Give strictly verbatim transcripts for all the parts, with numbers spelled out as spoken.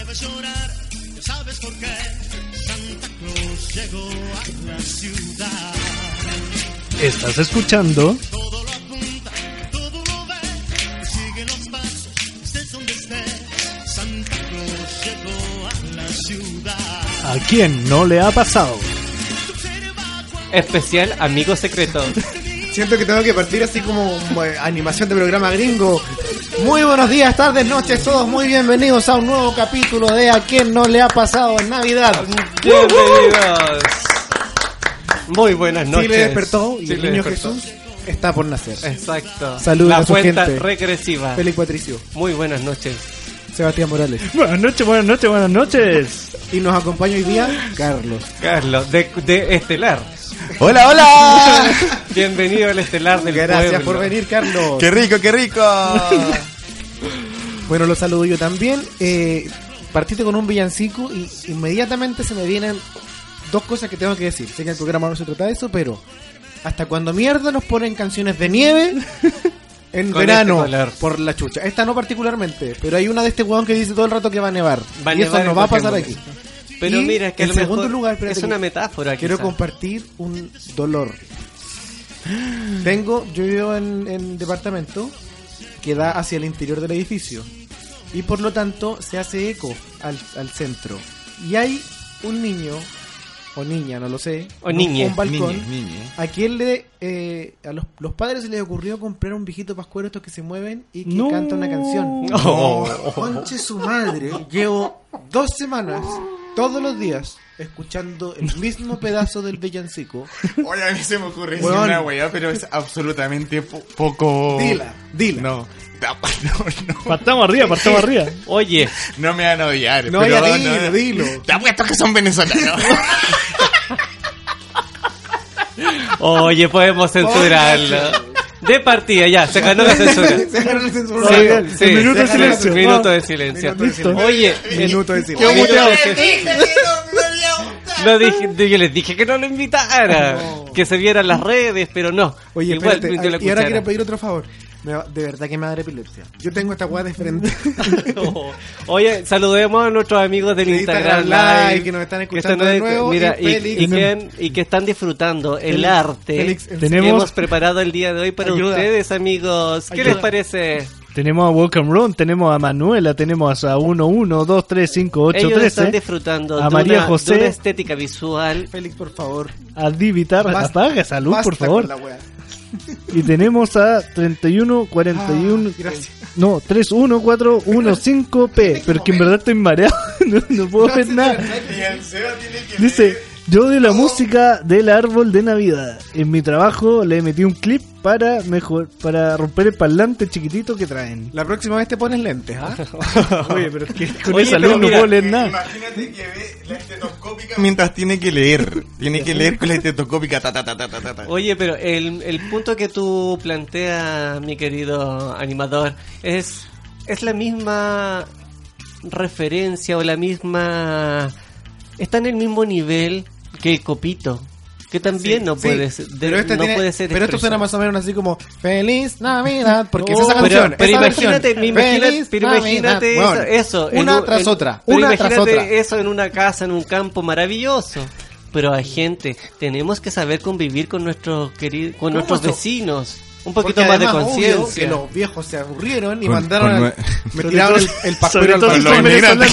debes llorar, ya sabes por qué. Santa Claus llegó a la ciudad. Estás escuchando. Todo lo apunta, todo lo ve. Sigue los pasos, estés donde estés. Santa Claus llegó a la ciudad. ¿A quién no le ha pasado? Especial Amigo Secreto. Siento que tengo que partir así como eh, animación de programa gringo. Muy buenos días, tardes, noches, todos muy bienvenidos a un nuevo capítulo de ¿A quién no le ha pasado en Navidad? Bienvenidos. Muy buenas noches. Chile despertó y Chile el niño despertó. Jesús está por nacer. Exacto. Saludos La a su cuenta gente. regresiva. Félix Patricio, Muy buenas noches. Sebastián Morales. Buenas noches, buenas noches, buenas noches. Y nos acompaña hoy día Carlos. Carlos, de, de Estelar. ¡Hola, hola! Bienvenido al Estelar del Gracias pueblo. por venir, Carlos. ¡Qué rico, qué rico! Bueno, los saludo yo también. Eh, partiste con un villancico y inmediatamente se me vienen dos cosas que tengo que decir. Sé que el programa no se trata de eso, pero ¿hasta cuando mierda nos ponen canciones de nieve en Con verano? este color. Por la chucha. Esta no particularmente, pero hay una de este huevón que dice todo el rato que va a nevar. Va a y nevar eso no en va a cualquier pasar momento. aquí. Pero Y mira, es que a en lo segundo mejor lugar, espérate es una que metáfora. Quiero quizá. compartir un dolor. Tengo, yo vivo en, en departamento que da hacia el interior del edificio y por lo tanto se hace eco al, al centro. Y hay un niño o niña, no lo sé, O en niñe. un, un balcón. Niñe, niñe. A quien le eh, a los, los padres se les ocurrió comprar un viejito pascuero estos que se mueven y que No. canta una canción. Oh. Conche su madre. Llevo dos semanas, todos los días, escuchando el mismo pedazo del villancico. Oye, a mí se me ocurre decir Weón. una weá, pero es absolutamente po- poco... Dila, dila. No, no, no, Partamos arriba, partamos arriba. Oye, no me van a odiar. No, pero ya dilo, no, dilo. Te apuesto que son venezolanos. oye, podemos censurarlo. De partida, ya, se ganó la censura. Se agarra la censura. Sí, Oiga, sí, un minuto de sí, silencio. Minuto de silencio. Minuto de silencio. Oye, Minuto de el- silencio. minuto de Yo silencio. dije que no me había gustado. No dije, yo les dije que no lo invitara, No. que se vieran las redes, pero no. Oye, Igual espérate, yo la y ahora escuchara. quiero pedir otro favor. Me va- de verdad que me da epilepsia. Yo tengo esta weá de frente. Oh. Oye, saludemos a nuestros amigos del De Instagram, Instagram Live, Live que nos están que escuchando están- de nuevo, mira, y y, Félix. y que han- y que están disfrutando el Félix, arte Félix, que Tenemos- hemos preparado el día de hoy para Ayuda. ustedes, amigos. ¿Qué Ayuda. les parece? Tenemos a Welcome Room, tenemos a Manuela, tenemos a uno uno dos tres cinco ocho Ellos están trece, disfrutando a de, María una, José. de una estética visual. Félix, por favor. a Divitar, Basta- apaga salud, basta por favor. con la weá. Y tenemos a treinta y uno cuarenta y uno, Ah, gracias. no, tres uno cuatro uno cinco P, pero que en verdad estoy mareado, no, no puedo ver nada. Y el Seba tiene que Dice, ver- yo odio la música del árbol de Navidad. En mi trabajo le metí un clip para mejor para romper el parlante chiquitito que traen. La próxima vez te pones lentes, ¿ah? Oye, pero es que con Oye, esa pero luz no mira, puedo leer nada. Imagínate que ve la estetoscópica mientras tiene que leer. Tiene que leer con la estetoscópica. Ta, ta, ta, ta, ta, ta, ta. Oye, pero el, el punto que tú planteas, mi querido animador, es, es la misma referencia o la misma... Está en el mismo nivel que el copito, que también Sí, no sí, puede ser, de- pero esta no tiene- puede ser pero esto suena expresado. más o menos así como Feliz Navidad, porque es Oh, esa pero- canción. pero esa imagínate, versión. me imagina- Feliz pero Navidad. imagínate eso, Bueno, eso, en una un- tras en- otra, pero una tras imagínate otra. eso en una casa, en un campo maravilloso. Pero hay gente, tenemos que saber convivir con nuestros queridos, con nuestros eso? vecnos, un Porque poquito más de además, obvio conciencia. que los viejos se aburrieron y Con- mandaron con al- nue- me tiraron el, el pascuero al Sobre todo balcón. los inmigrantes.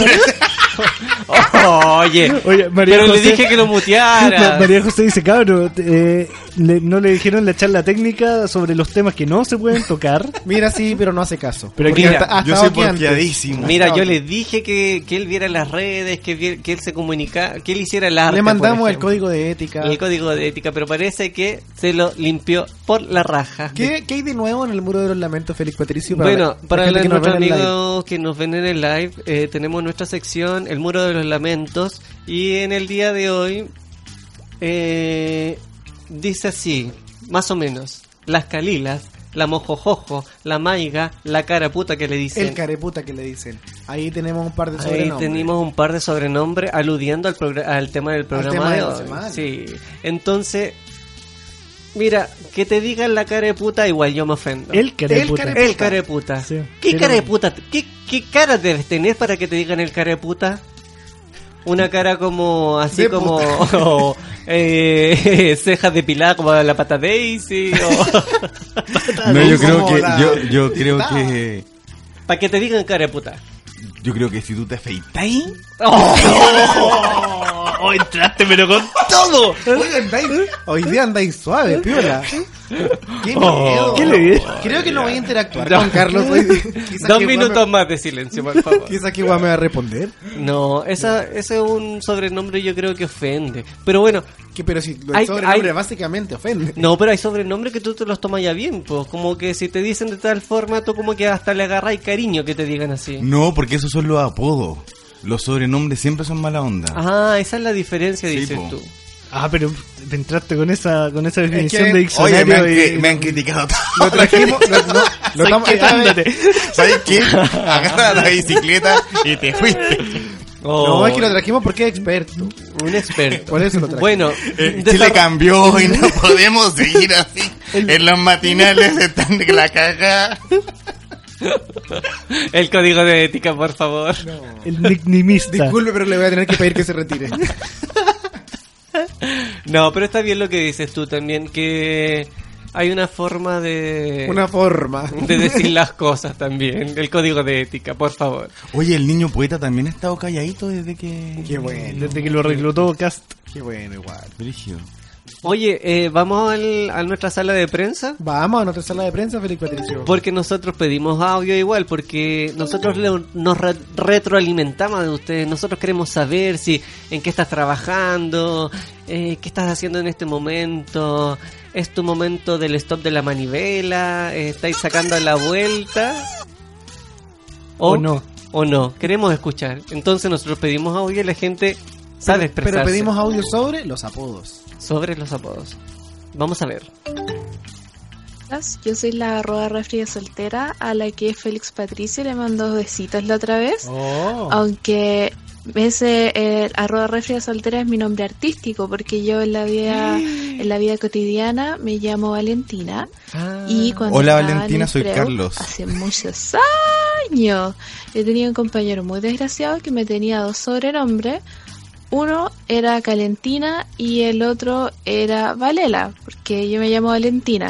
Oye, Oye, María pero le José- dije que lo Ma- muteara. María José dice, cabrón, eh, le- no le dijeron la charla técnica sobre los temas que no se pueden tocar. Mira, sí, pero no hace caso. Pero Porque mira, ha- ha Yo estado soy aquí antes. porfiadísimo. Mira, yo le dije que, que él viera las redes, que, vi- que él se comunicara, que él hiciera el arte. Le mandamos por el ejemplo. código de ética. El código de ética, pero parece que se lo limpió por la raja. ¿Qué, ¿Qué hay de nuevo en el muro de los lamentos, Félix Patricio? Para Bueno, la- la para gente la- que nos ve nuestros en el live? amigos que nos ven en el live, eh, tenemos nuestra sección, El Muro de los Lamentos, y en el día de hoy eh, dice así, más o menos, las calilas, la mojojojo, la maiga, la cara puta que le dicen. El careputa que le dicen. Ahí tenemos un par de Ahí sobrenombres. tenemos un par de sobrenombres aludiendo al, progr- al tema del programa tema de de la hoy. semana. Sí. Entonces, Mira, que te digan la cara de puta, igual yo me ofendo. El cara de El puta. cara de El cara de puta. Sí. ¿Qué Pero- cara de puta? ¿Qué, ¿Qué cara debes tener para que te digan el cara de puta? Una cara como, así De como, o, eh, cejas depiladas como la pata Daisy, o No, yo creo Como que, la- yo, yo creo Ah. que, para que te digan cara de puta. yo creo que si tú te afeitáis, Oh, entraste pero con todo. Hoy, andáis, hoy día andáis suave, piola. Qué Oh. miedo. ¿Qué le di? Creo que no voy a interactuar No. con Carlos hoy día. Quizás Dos que minutos igual más de silencio, por favor. me- Quizás que igual me va a responder. No, esa, ese es un sobrenombre yo creo que ofende. Pero bueno, Que, pero si el Hay- sobrenombre hay- básicamente ofende. no, pero hay sobrenombres que tú te los tomas ya bien, pues. Como que si te dicen de tal forma, tú como que hasta le agarras cariño que te digan así. no, porque esos son los apodos. Los sobrenombres siempre son mala onda. Ah, esa es la diferencia, Sí, dices po. tú. Ah, pero entraste con esa con esa definición que- de Oye, diccionario me han, y... que- me han criticado todo. Lo trajimos, lo, no, lo ¿Sabes estamos- qué? esta vez- Ándate. ¿Sabes qué? Agarra la bicicleta y te fuiste. Oh, No, es que lo trajimos porque es experto. un experto. Por eso lo traje. Bueno, Eh, desar- Chile cambió y no podemos seguir así. En los matinales están de la caga. el código de ética, por favor. El nicknamista. Disculpe, pero le voy a tener que pedir que se retire. No, pero está bien lo que dices tú también, que hay una forma de... Una forma. de decir las cosas también. El código de ética, por favor. Oye, el niño poeta también ha estado calladito desde que... Qué bueno. Desde que lo reclutó Cast. Qué bueno, igual. Brigio. Oye, eh, vamos al- a nuestra sala de prensa. Vamos a nuestra sala de prensa, Felipe Patricio. Porque nosotros pedimos audio igual, porque nosotros le- nos re- retroalimentamos de ustedes. Nosotros queremos saber si en qué estás trabajando, eh, qué estás haciendo en este momento. ¿Es tu momento del stop de la manivela? Eh, ¿Estáis sacando la vuelta? O no. O no. Queremos escuchar. Entonces nosotros pedimos audio y la gente sabe expresarse Pero pedimos audio sobre los apodos. sobre los apodos. Vamos a ver. Yo soy la arroba refri de soltera a la que Félix Patricio le mandó besitos la otra vez. Oh. Aunque ese eh, arroba refri de soltera es mi nombre artístico porque yo en la vida en la vida cotidiana me llamo Valentina. Y cuando Hola, estaba en Valentina, el soy preu, Carlos. Hace muchos años he tenido un compañero muy desgraciado que me tenía dos sobrenombres. Uno era Calentina y el otro era Valela, porque yo me llamo Valentina.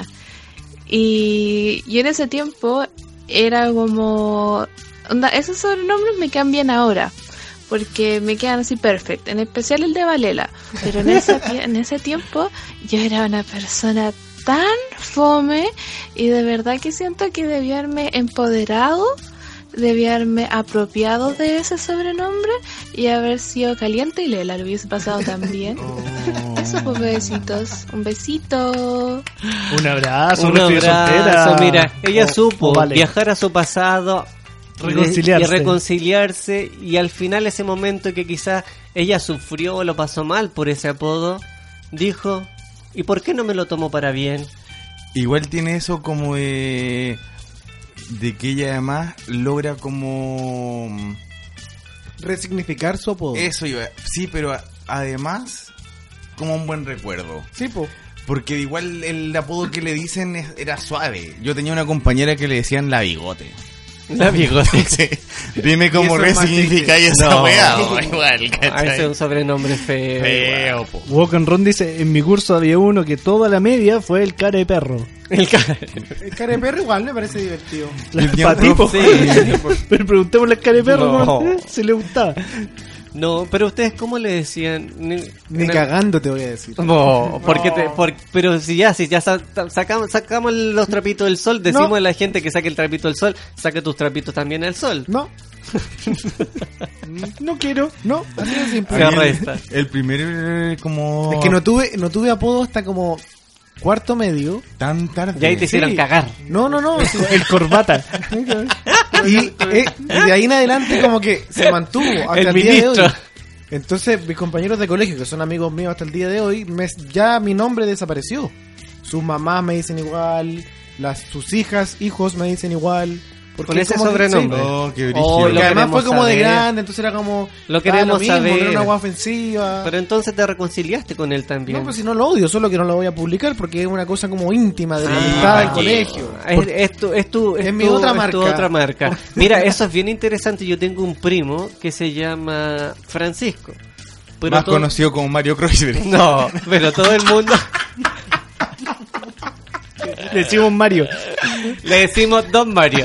Y, y en ese tiempo era como... Onda, esos sobrenombres me cambian ahora, porque me quedan así perfect, en especial el de Valela. Pero en ese, tie- en ese tiempo yo era una persona tan fome y de verdad que siento que debía haberme empoderado, debía haberme apropiado de ese sobrenombre y haber sido caliente y Lela, lo hubiese pasado también. Eso, pues, besitos. Un besito. Un abrazo, Un refri de abrazo, soltera. mira, ella O- supo o vale. viajar a su pasado, Reconciliarse. y reconciliarse, y al final ese momento que quizás ella sufrió o lo pasó mal por ese apodo, dijo, ¿y por qué no me lo tomo para bien? Igual tiene eso como de... De que ella además logra como... Resignificar su apodo. Eso iba... Sí, pero a- además como un buen recuerdo. Sí, po. Porque igual el apodo que le dicen es- era suave. Yo tenía una compañera que le decían la bigote. La bigote. Sí. Dime Y cómo eso es más resignificáis esa No. weá. po, Igual, Ah, ¿cachai? ese es un sobrenombre feo. Feo, po. Walk and Ron dice, en mi curso había uno que toda la media fue el cara de perro. El ca- El cara de perro igual me parece divertido. La El día patipo. Sí. Pero preguntémosle al cara de perro No. ¿cómo- eh? si le gustaba. No, pero ustedes, ¿cómo le decían? Ni, Ni en el- cagando te voy a decir. No, porque te, por- pero si ya, si ya sa- sacamos, sacamos los trapitos del sol, decimos No. a la gente que saque el trapito del sol, saque tus trapitos también al sol. No. No quiero. No. Así de simple. Se A mí el- arresta. El primer eh, como... Es que no tuve, no tuve apodo hasta como cuarto medio. Tan tarde. Y ahí te hicieron Sí. cagar. No, no, no. sí. El corbata. Y, eh, y de ahí en adelante como que se mantuvo hasta El el, día de ministro. hoy. Entonces mis compañeros de colegio, que son amigos míos hasta el día de hoy, me- ya mi nombre desapareció. Sus mamás me dicen igual, las sus hijas, hijos me dicen igual, Porque Con ese como que- sobrenombre. sí. Oh, qué brígido. Oh, Porque lo además queremos fue como de saber. grande, entonces era como... Lo ah, queremos mismo, saber. No era una hueá ofensiva. Pero entonces te reconciliaste con él también. No, pues si no lo odio, solo que no lo voy a publicar porque es una cosa como íntima de la Ah, amistad del ¿para qué? colegio. Es, es tu, es tu, Es tu- mi otra es tu marca. otra marca. Mira, eso es bien interesante. Yo tengo un primo que se llama Francisco. Pero Más todo- conocido como Mario Kreuzberg. No, pero todo el mundo Le decimos Mario. le decimos Don Mario.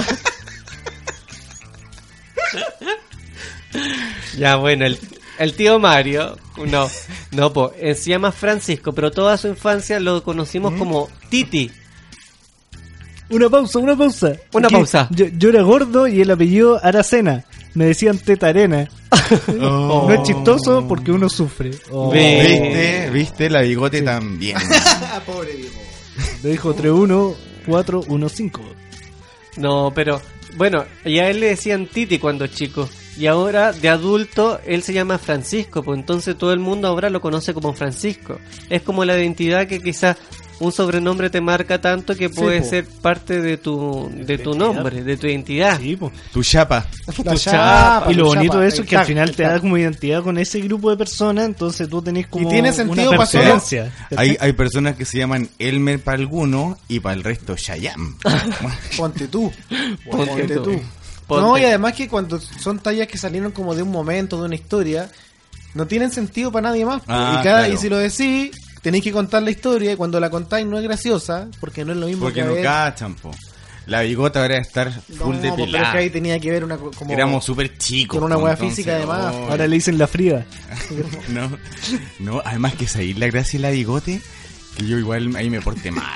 Ya, bueno, el, el tío Mario, no, no, po, eh, se llama Francisco, pero toda su infancia lo conocimos como Titi. Una pausa, una pausa. Una Aquí, pausa. Yo, yo era gordo y el apellido Aracena. Me decían Teta Arena. Oh. No es chistoso porque uno sufre. Oh. Ve. ¿Viste? ¿Viste? La bigote también. Ah, pobre viejo. Le dijo tres uno cuatro uno cinco. No, pero bueno, y a él le decían Titi cuando chico. Y ahora, de adulto, él se llama Francisco. Pues entonces todo el mundo ahora lo conoce como Francisco. Es como la identidad que quizás un sobrenombre te marca tanto que puede po. ser parte de tu de tu nombre, de tu identidad. Sí, po. Tu chapa. La Tu chapa, Y lo tu bonito chapa, de eso es que al exacto, final te da exacto. como identidad con ese grupo de personas, entonces tú tenés como tiene sentido una para todo. pertenencia. Hay, hay personas que se llaman Elmer para algunos y para el resto Shayam. Ponte tú. Ponte Ponte tú. tú. Ponte. No, y además que cuando son tallas que salieron como de un momento, de una historia, no tienen sentido para nadie más. po. Ah, y, cada, claro. y si lo decís, tenéis que contar la historia y cuando la contáis no es graciosa, porque no es lo mismo Porque que no ver- cachan, po. La bigota ahora de estar full No, de po, pero es pelada. que ahí tenía que ver una co- como Éramos súper chicos. con una po, hueá entonces, física además. oh, Ahora le dicen la fría. no, no, además que seguir la gracia y la bigote, que yo igual ahí me porté mal.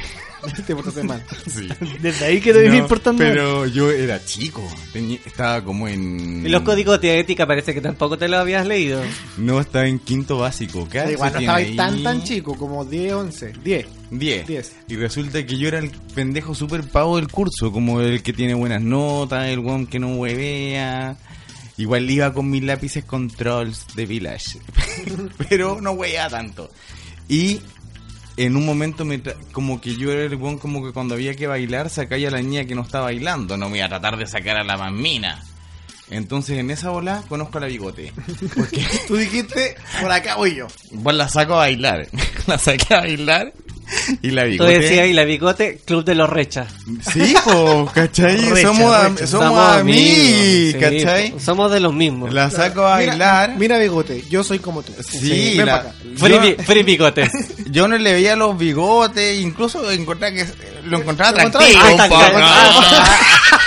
te portaste mal. Sí. Desde ahí que debes No, importando. pero yo era chico, tenía- estaba como en... Y los códigos de ética parece que tampoco te lo habías leído. No, estaba en quinto básico. ¿Qué Da igual, no años estaba tiene ahí tan ahí? tan chico, como diez, once, diez. Diez. Diez. Y resulta que yo era el pendejo super pavo del curso, como el que tiene buenas notas, el weón que no huevea. Igual iba con mis lápices controls de Village, pero no huevea tanto. Y en un momento me tra- como que yo era el weón como que cuando había que bailar sacaba a la niña que no está bailando, no me iba a tratar de sacar a la mamina. Entonces en esa bola conozco a la bigote. Porque Tú dijiste, por acá voy yo. pues la saco a bailar. La saqué a bailar y la Tú bigote. decías ahí la bigote, Club de los Rechas. Sí, po, ¿cachai? Recha, somos a- recha. somos amigos, sí, ¿cachai? po, somos de los mismos. La saco a bailar. Mira, mira bigote, yo soy como tú. Sí, ven la- pa' acá. Free, yo- bi- free bigotes. Yo no le veía los bigotes, incluso encontraba que lo encontraba Lo tranquilo. encontraba- un poco. hasta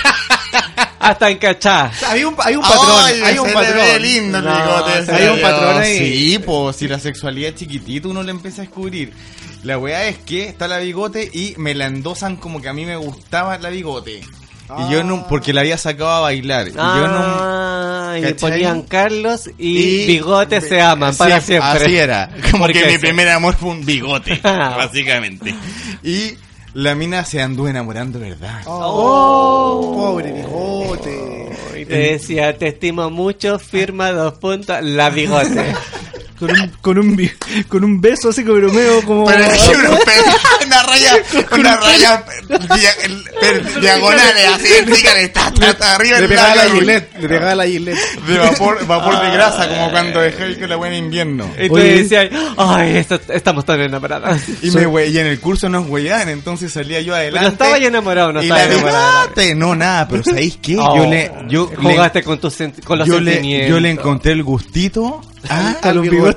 Hasta en cachá. Hay un, hay un patrón, Ay, hay un se patrón. le ve lindo el No, bigote. sí, ese. hay un patrón ahí. Sí, pues si la sexualidad es chiquitito uno le empieza a descubrir. La weá es que está la bigote y me la endosan como que a mí me gustaba la bigote. Y yo no, porque la había sacado a bailar. Y yo no. Ah, y le ¿cachai? ponían Carlos y, Y- bigotes se aman Sí, para siempre. Así era. Como Porque que mi eso. primer amor fue un bigote, Ah. básicamente. Y la mina se anduvo enamorando, ¿verdad? Oh, pobre bigote. Y te decía, te estimo mucho, firma dos puntos, la bigote. Con un, con un, bi- con un beso así como medio como... Pero es que uno pe- una raya, una raya dia- per- diagonales, así, explícale, está, está, está arriba Le del pegaba la labio, Gillette, le pegaba la Gillette. de vapor, vapor de grasa, como cuando dejé que la buena invierno. Y tú Oye. decías, ay, esto- estamos tan enamorados. Y, me hue- y en el curso nos huellaban, entonces salía yo adelante. Pero estaba ya enamorado, no y estaba la enamorado. bigote, no, nada, pero ¿sabéis qué? Oh, yo le, yo le, jugaste con, tus sent- con los yo le, sentimientos. yo le encontré el gustito a, a los bigotes.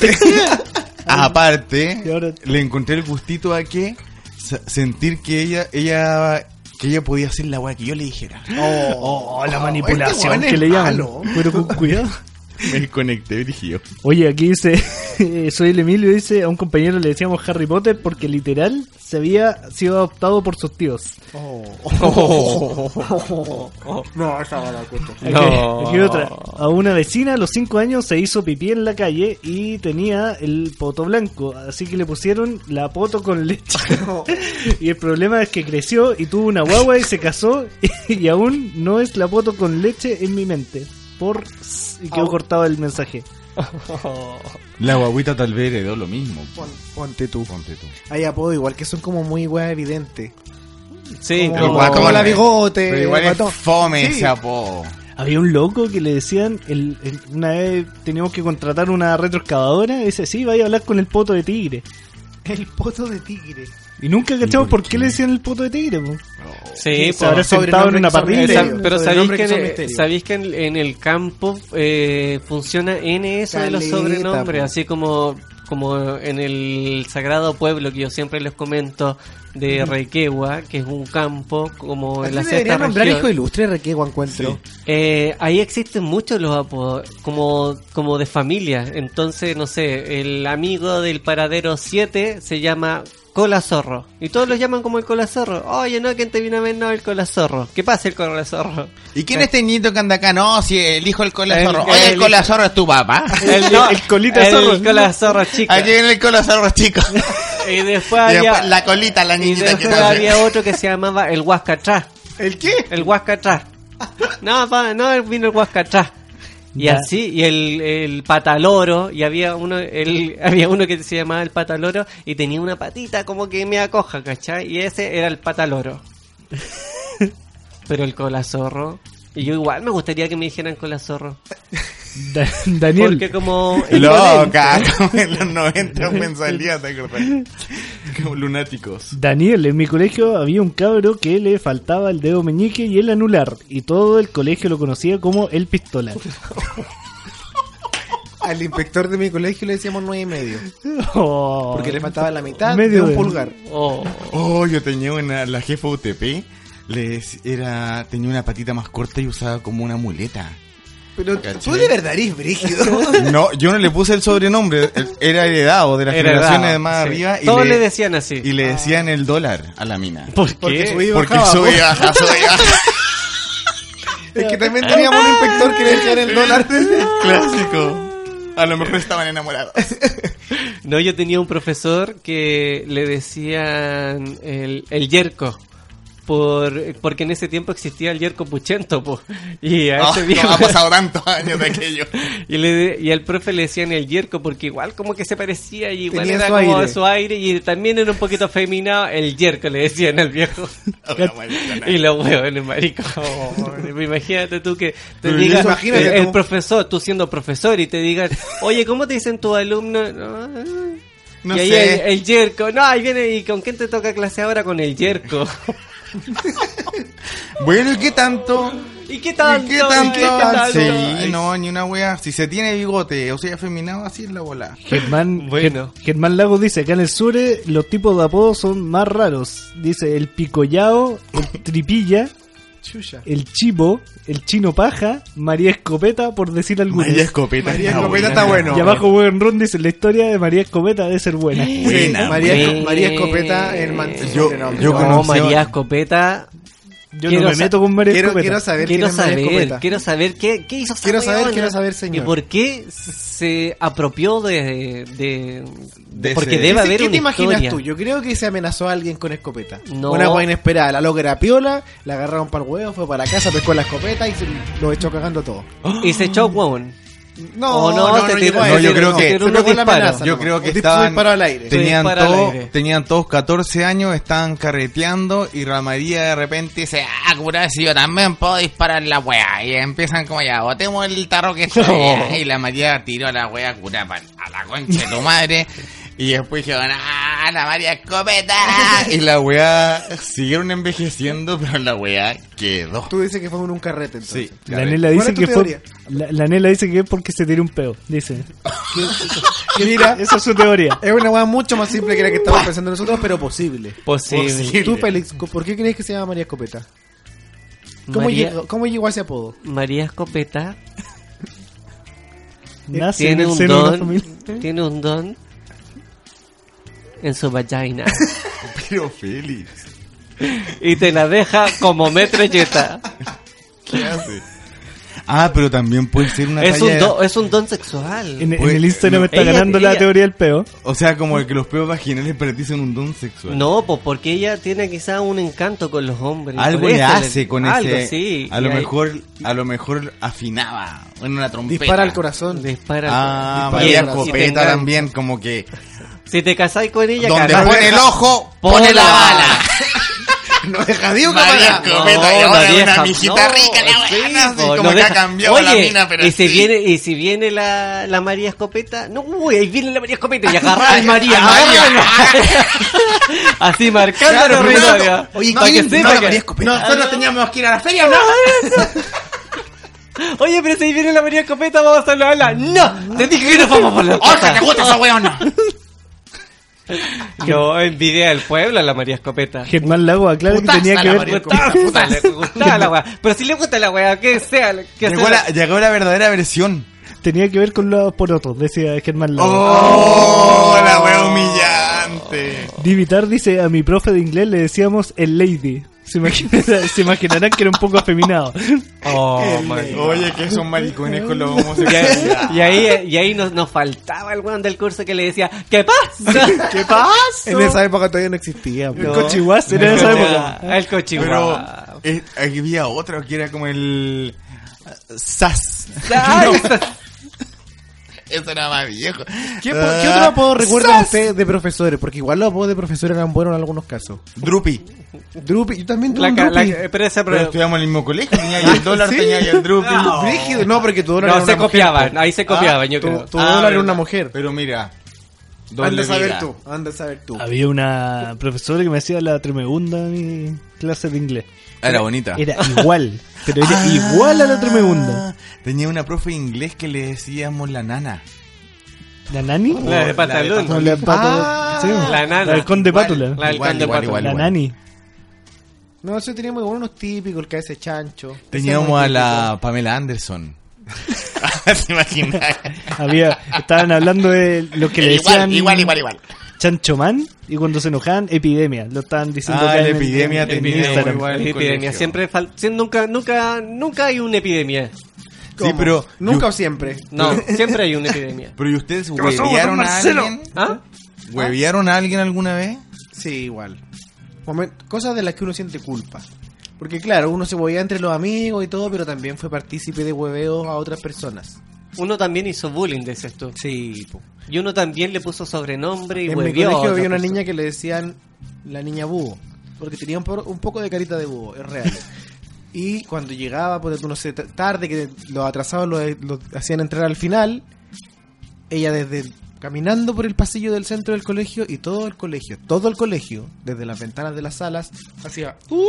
aparte, Y ahora- le encontré el gustito a que sa- sentir que ella, ella, que ella podía hacer la weá que yo le dijera. Oh, la manipulación este weón que es le llaman. malo. Pero con cuidado. Me conecté, dirigió. Oye, aquí dice, soy el Emilio, dice, a un compañero le decíamos Harry Potter porque literal se había sido adoptado por sus tíos. No, esa va la cuesta. Aquí, No. aquí otra. A una vecina a los cinco años se hizo pipí en la calle y tenía el poto blanco, así que le pusieron la poto con leche. Y el problema es que creció y tuvo una guagua y se casó y aún no es la poto con leche en mi mente. Por... Y quedó Au. cortado el mensaje. La guaguita tal vez heredó lo mismo. Pon- ponte tú. Ponte tú. Hay apodos igual que son como muy weas evidentes. Sí, como, como como, guatón. la bigote. Pero igual es guatón. fome Sí. ese apodo. Había un loco que le decían, el, el- una vez teníamos que contratar una retroexcavadora, y dice, sí, vaya a hablar con el poto de tigre. El poto de tigre. Y nunca cachamos ¿Y por por qué qué? le decían el poto de tigre, po. Sí, Se habrá po. sentado en una sobrenombre parrilla. Esa- misterio. pero Sobre sabéis nombre que, que son en- misterios. sabéis que en, en el campo eh, funciona en eso de los Caleta, sobrenombres, po. así como como en el Sagrado Pueblo que yo siempre les comento de Requegua, que es un campo como en la Así sexta debería nombrar hijo región. ilustre Requegua encuentro. Eh, ahí existen muchos los apodos, como, como de familia. Entonces, no sé, el amigo del paradero siete se llama Cola Zorro. Y todos lo llaman como el Cola Zorro. Oye, no, ¿quién te vino a ver? No, el Cola Zorro. ¿Qué pasa el Cola Zorro? ¿Y quién es este niñito que anda acá? No, si el hijo del El- colazorro. el- Oye, el el- colazorro es tu papá. El, no, el colita zorro. El Cola Zorro chico. Aquí viene el colazorro, chico. Y después Y había, después la colita, la y niñita que después te hace. había otro que se llamaba el Huascatrá. ¿El qué? El Huascatrá. No, pa, no, vino el Huascatrá. Y Ya. así, y el, el pataloro, y había uno, el, había uno que se llamaba el pataloro y tenía una patita como que me acoja, ¿cachai? Y ese era el pataloro. Pero el colazorro, y yo igual me gustaría que me dijeran colazorro. Da- Daniel, Porque como... Loca, como en los noventa mensualidad, ¿te acordás? Como lunáticos. Daniel, en mi colegio había un cabro que le faltaba el dedo meñique y el anular, y todo el colegio lo conocía como el pistola. Al inspector de mi colegio le decíamos nueve y medio. Oh. Porque le faltaba la mitad Medio de un de- pulgar. Oh, Oh, yo tenía una, la jefa U T P, les era, tenía una patita más corta y usaba como una muleta. Pero ¿Cachai? tú de verdad eres brígido. No, yo no le puse el sobrenombre, el- era heredado de las Heredado, generaciones de más sí. arriba. Y Todos le decían así. Y le decían el dólar a la mina. ¿Por qué? Porque subí y Porque bajaba, sube y po. baja, sube y baja. Es que también teníamos un inspector que le decía el dólar. Clásico. A lo mejor estaban enamorados. No, yo tenía un profesor que le decían el, el yerco. Por, porque en ese tiempo existía el yerco puchento, po. Y a Oh, ese no, viejo- ha pasado tantos años de aquello. y, le, y al profe le decían el yerco porque igual como que se parecía y igual Tenía era su como aire. su aire y también era un poquito afeminado. El yerco le decían al viejo. Y los huevones, marico. Imagínate tú que te Pero diga eso, imagínate el, el tú. profesor, tú siendo profesor y te digan, oye, ¿cómo te dicen tus alumnos? No, No y ahí sé. el, el yerco, no, ahí viene, ¿y con quién te toca clase ahora? Con el yerco. Bueno, ¿y qué tanto? ¿Y qué tanto? ¿Y qué tanto? ¿Y qué tanto? Sí, Ay, no, ni una wea. Si se tiene bigote o sea afeminado, así es la bola. Germán, Bueno. Ger- Germán Lagos dice, acá en el sur eh, los tipos de apodos son más raros. Dice el picollao, el tripilla, Chucha. el chivo, el chino paja, María Escopeta, por decir algunos. María Escopeta. María está Escopeta buena. está bueno. Y abajo Buen Ron dice, la historia de María Escopeta debe ser buena. Buena. María, buena. Esco- María Escopeta, el man. Yo- sobrenombre. yo No, conocí a- María Escopeta. Yo Quiero no me sa- meto con María quiero, Escopeta. quiero saber Quiero quién es María saber, Escopeta. quiero saber qué, qué hizo esa Quiero saber, weona. quiero saber, señor. ¿Y por qué se apropió de... de, De porque ese- debe ¿Qué, haber ¿qué una te imaginas historia. tú? Yo creo que se amenazó a alguien con escopeta. No. Una hueá inesperada. La loca era piola, la agarraron para el huevo, fue para la casa, pescó la escopeta y se lo echó cagando todo. Y se echó huevón. No, Oh, no, no, te no, tiró- llegó a no, eso, yo creo no. que- Se Tiró fue unos con la disparos. amenaza, Yo nomás. creo que Un tipo estaban- disparo al aire. Tenían, dispara al todo- aire. tenían todos catorce años, estaban carreteando y la María de repente dice, ah, cura, si yo también puedo disparar la wea. Y empiezan como ya, botemos el tarro que está allá. Y la María tiró la wea, cura, pa- a la concha de tu madre. Y después dijeron, ah, la María Escopeta. Y la wea siguieron envejeciendo, pero la wea quedó. Tú dices que fue en un carrete, entonces. Sí. La Nela dice ¿Cuál es tu que fue... teoría? La, la Nela dice que es porque se tiró un peo. Dice. Que mira, Esa es su teoría. es una hueá mucho más simple que la que estamos pensando nosotros, pero posible. Posible. Tú, Félix, ¿por qué crees que se llama María Escopeta? ¿Cómo, María, llegó, ¿Cómo llegó a ese apodo? María Escopeta Nace en tiene el un seno de una don, familia. tiene un don en su vagina Pero Félix, y te la deja como metralleta. ¿qué hace? Ah, pero también puede ser una Es talla un, de- do- es un don sexual. En, en Pues, el Instagram no. está Ella- ganando la ella- teoría del peo. O sea, como el que los peos vaginales para ti son un don sexual. No, pues porque ella tiene quizá un encanto con los hombres. Algo Por le eso hace con algo, ese. sí. a lo Y ahí mejor, a lo mejor afinaba en una trompeta. Dispara al corazón. dispara. Ah, Y- María y te Escopeta engancha. también, como que Si te casáis con ella, donde cagás. pone el ojo, Pone pone la la bala. bala. No deja de María Escopeta, y No, ahora la es vieja, una mijita no, rica, la sí, buena, así po, como no que deja- ha cambiado Oye, la mina, pero y si sí. viene y si viene la, la María Escopeta, no, uy, ahí viene la María Escopeta y agarra al María, así marcando Claro, territorio. Oye, Para que ¿quién? sepa No, que- María Escopeta. Nosotros teníamos que ir a la feria, ¿no? Oye, pero si ahí viene la María Escopeta, vamos a saludarla. No, te dije que no vamos por la ¡Oye, te gusta esa weona! No, envidia del pueblo a la María Escopeta. Germán Lago aclara que Putaza tenía que la ver María con... Gustaba, puta, le gustaba la weá. Pero si le gusta la weá, que sea. Que Llegó sea la, llegó la verdadera versión. Tenía que ver con los porotos, decía Germán Lago. ¡Oh! La wea humillante. Dimitar dice, a mi profe de inglés le decíamos el lady. Se imaginarán, se imaginarán que era un poco afeminado. Oh, my God. Oye, que son maricones con los Y homosexuales. ahí, y ahí, y ahí nos, nos faltaba el weón del curso que le decía, ¿qué pasa? ¿Qué pasa? En esa época todavía no existía. El cochihuas era en esa época. Ah, el cochihuá. Pero eh, había otro que era como el uh, Sas. Ay, Eso era más viejo. ¿Qué, po- ¿Qué otro apodo recuerdan ustedes de profesores? Porque igual los apodos de profesores eran buenos en algunos casos. Drupi. Drupi, yo también tuve la, un ca- Drupi. la- pero esa Pero pero, estudiamos en el mismo colegio. Tenía ahí el dólar, ¿Sí? tenía ahí el Drupi. Brígido. No, porque tu dólar no, era se una copiaban, mujer, po. ahí se copiaban, yo tu, creo. tu Ah, dólar era verdad. una mujer. Pero mira. Anda Doble a saber vida. tú, anda a saber tú. Había una profesora que me hacía la tremebunda en mi clase de inglés. Era bonita. Era igual, pero era Ah, igual a la tremebunda. Tenía una profe de inglés que le decíamos la nana. ¿La nani? La de pantalón. No, la, pato- Ah, sí, la nana. la del conde Igual. Pátula. La del Igual, conde igual, Pato. igual. La nani. No, eso teníamos igual unos típicos, el cabeza de chancho. Teníamos Ese a es muy la Pamela Anderson. ¿Te imaginas? Había, estaban hablando de lo que le decían igual, igual, igual. Chanchomán y cuando se enojaban, epidemia. Lo estaban diciendo Ah, acá la en el- epidemia en- en tenía Instagram. igual. La epidemia, colegio. siempre fal- sí, nunca, nunca, nunca hay una epidemia. ¿Cómo? Sí, pero. Nunca y- o siempre. No, siempre hay una epidemia. Pero ¿y ustedes pasó, don huevearon a Marcelo? alguien? ¿Ah? ¿Huevearon a alguien alguna vez? Sí, igual. Momen- cosas de las que uno siente culpa. Porque claro, uno se huevea entre los amigos y todo, pero también fue partícipe de hueveos a otras personas. Uno también hizo bullying, dices tú. Sí, po. Y uno también le puso sobrenombre y En mi huevió a colegio otra había una persona. niña que le decían la niña búho, porque tenía un, po- un poco de carita de búho, es real. Y cuando llegaba, pues, no sé, t- tarde, que los atrasados los, los hacían entrar al final, ella desde caminando por el pasillo del centro del colegio y todo el colegio, todo el colegio, desde las ventanas de las salas, hacía... "Uh".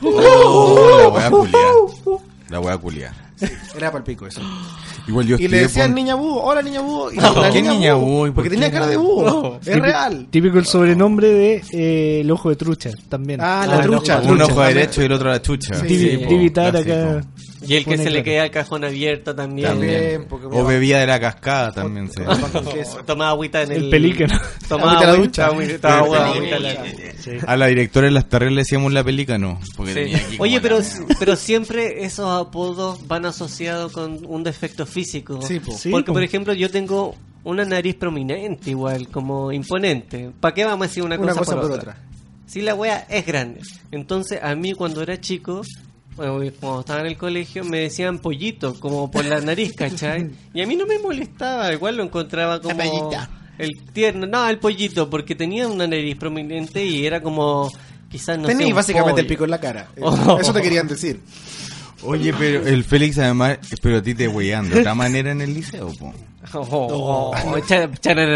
Oh, la wea culia. La wea culia. Era para el pico eso. Igual yo Y le estudié decían con- niña búho, hola niña búho. Y ¿por la qué niña búho? ¿Y por Porque qué tenía no? cara de búho. Es Típico- real. Típico el sobrenombre de eh, el ojo de trucha también. Ah, la el trucha. ojo de Un ojo Trucha. derecho y el otro a la chucha. Sí, Divi- sí, po, divitar clásico. acá. Y el que Pone se le cara. queda el cajón abierto también. También, porque O bebía de la cascada también. Sí. Tomaba agüita en el... El pelícano. Tomaba Agüita en la agüita, ducha. agüita, tomaba El agüita en la- pelícano. A la directora de las Tarres le decíamos la pelícano. Porque Sí. tenía aquí como Oye, pero, la- pero siempre esos apodos van asociados con un defecto físico. Sí, po. Sí, Porque, po. por ejemplo, yo tengo una nariz prominente igual, como imponente. ¿Para qué vamos a decir una, Una cosa, cosa por otra. Si la wea es grande. Entonces, a mí cuando era chico, bueno, cuando estaba en el colegio, me decían pollito, como por la nariz, ¿cachai? Y a mí no me molestaba, igual lo encontraba como... La pollita. El tierno, no, el pollito, porque tenía una nariz prominente y era como... Quizás no sé, Tenía un básicamente el pollo. pico en la cara. Eh, Oh. Eso te querían decir. Oye, pero el Félix además, pero a ti te weían de otra manera en el liceo, po. Oh, oh, cha-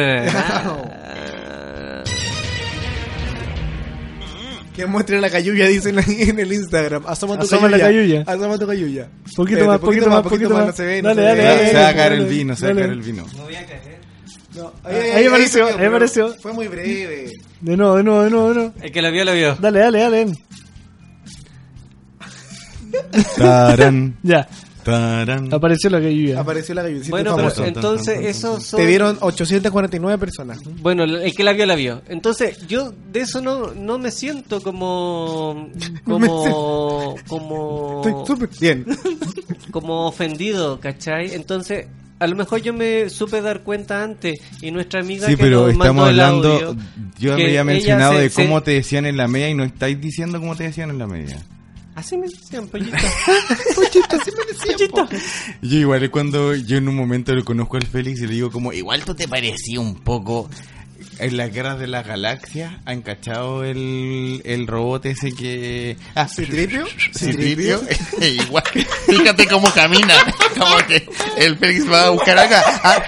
chararara. Que muestre la cayuya, dicen ahí en el Instagram. Asoma tu Asoma la cayuya. cayuya. Asoma tu cayuya. Poquito Espérate, más, poquito más, poquito más. No se ve, no Dale, se dale, ve. dale. Se va a caer dale, el vino, se va a dale. caer el vino. No, Ahí apareció, se vio, ahí pero apareció. Fue muy breve. De nuevo, de nuevo, de nuevo, de nuevo. El que lo vio, lo vio. Dale, dale, dale. Tarán, Ya, tarán. apareció la cayuya. Apareció la cayuya. Bueno, pero famoso. entonces esos son... Te vieron ochocientas cuarenta y nueve personas. Bueno, el que la vio, la vio. Entonces, yo de eso no, no me siento como... Como... Como... Estoy súper bien. como ofendido, ¿cachai? Entonces, a lo mejor yo me supe dar cuenta antes y nuestra amiga Sí, que pero nos estamos mandó el hablando. audio, Yo que me había ella mencionado se- de se- cómo te decían en la media y no estáis diciendo cómo te decían en la media. Así me decían, pollito. Pochito, así me decían. Pollito. Yo igual cuando yo en un momento le conozco al Félix y le digo como, igual tú te parecías un poco en las guerras de las galaxias han cachado el, el robot ese que... Ah, ¿Citripio? Citripio. Igual, fíjate cómo camina. Como que el Félix va a buscar acá. Ah.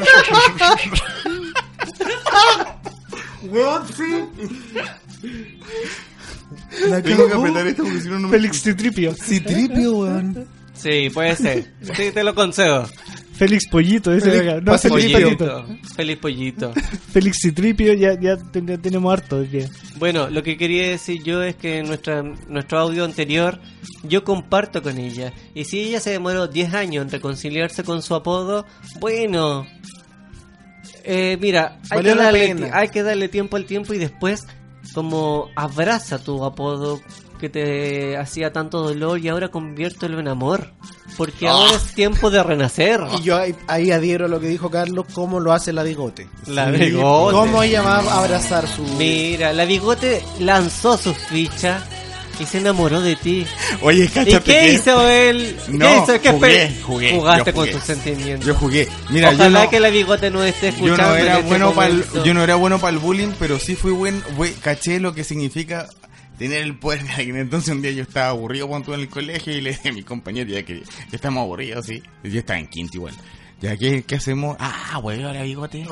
La Tengo que cagó. apretar esto porque si no no me... Félix Citripio. Citripio, weón. Sí, puede ser. Sí, te lo concedo. Félix Pollito, ese Félix- de acá. No, pasa Félix Pollito. Pollito. Feliz pollito. Félix Citripio, ya, ya, ten- ya tenemos harto hoy día. Bueno, lo que quería decir yo es que en nuestra, nuestro audio anterior yo comparto con ella. Y si ella se demoró diez años en reconciliarse con su apodo, bueno, eh, mira, hay Valió que, la darle, pena. ti- hay que darle tiempo al tiempo y después como abraza tu apodo que te hacía tanto dolor y ahora conviértelo en amor. Porque ahora es tiempo de renacer. Y yo ahí, ahí adhiero a lo que dijo Carlos, cómo lo hace la Bigote. La Bigote. Cómo ella va a abrazar su... Mira, la Bigote lanzó sus fichas y se enamoró de ti. Oye, ¿Y cáchate qué que- hizo él? ¿Qué No, hizo? ¿Qué jugué, espe- jugué, Jugaste yo con jugué. tus sentimientos. Yo jugué. Mira, Ojalá yo no, que la Bigote no esté yo escuchando. no era en este bueno para el, momento. yo no era bueno para el bullying, pero sí fui buen, buen- caché lo que significa tener el poder de alguien. Entonces un día yo estaba aburrido cuando estuve en el colegio y le dije a mi compañero ya que ya estamos aburridos, sí. Y yo estaba en quinto igual. Ya que qué hacemos? Ah, huevo, la Bigote.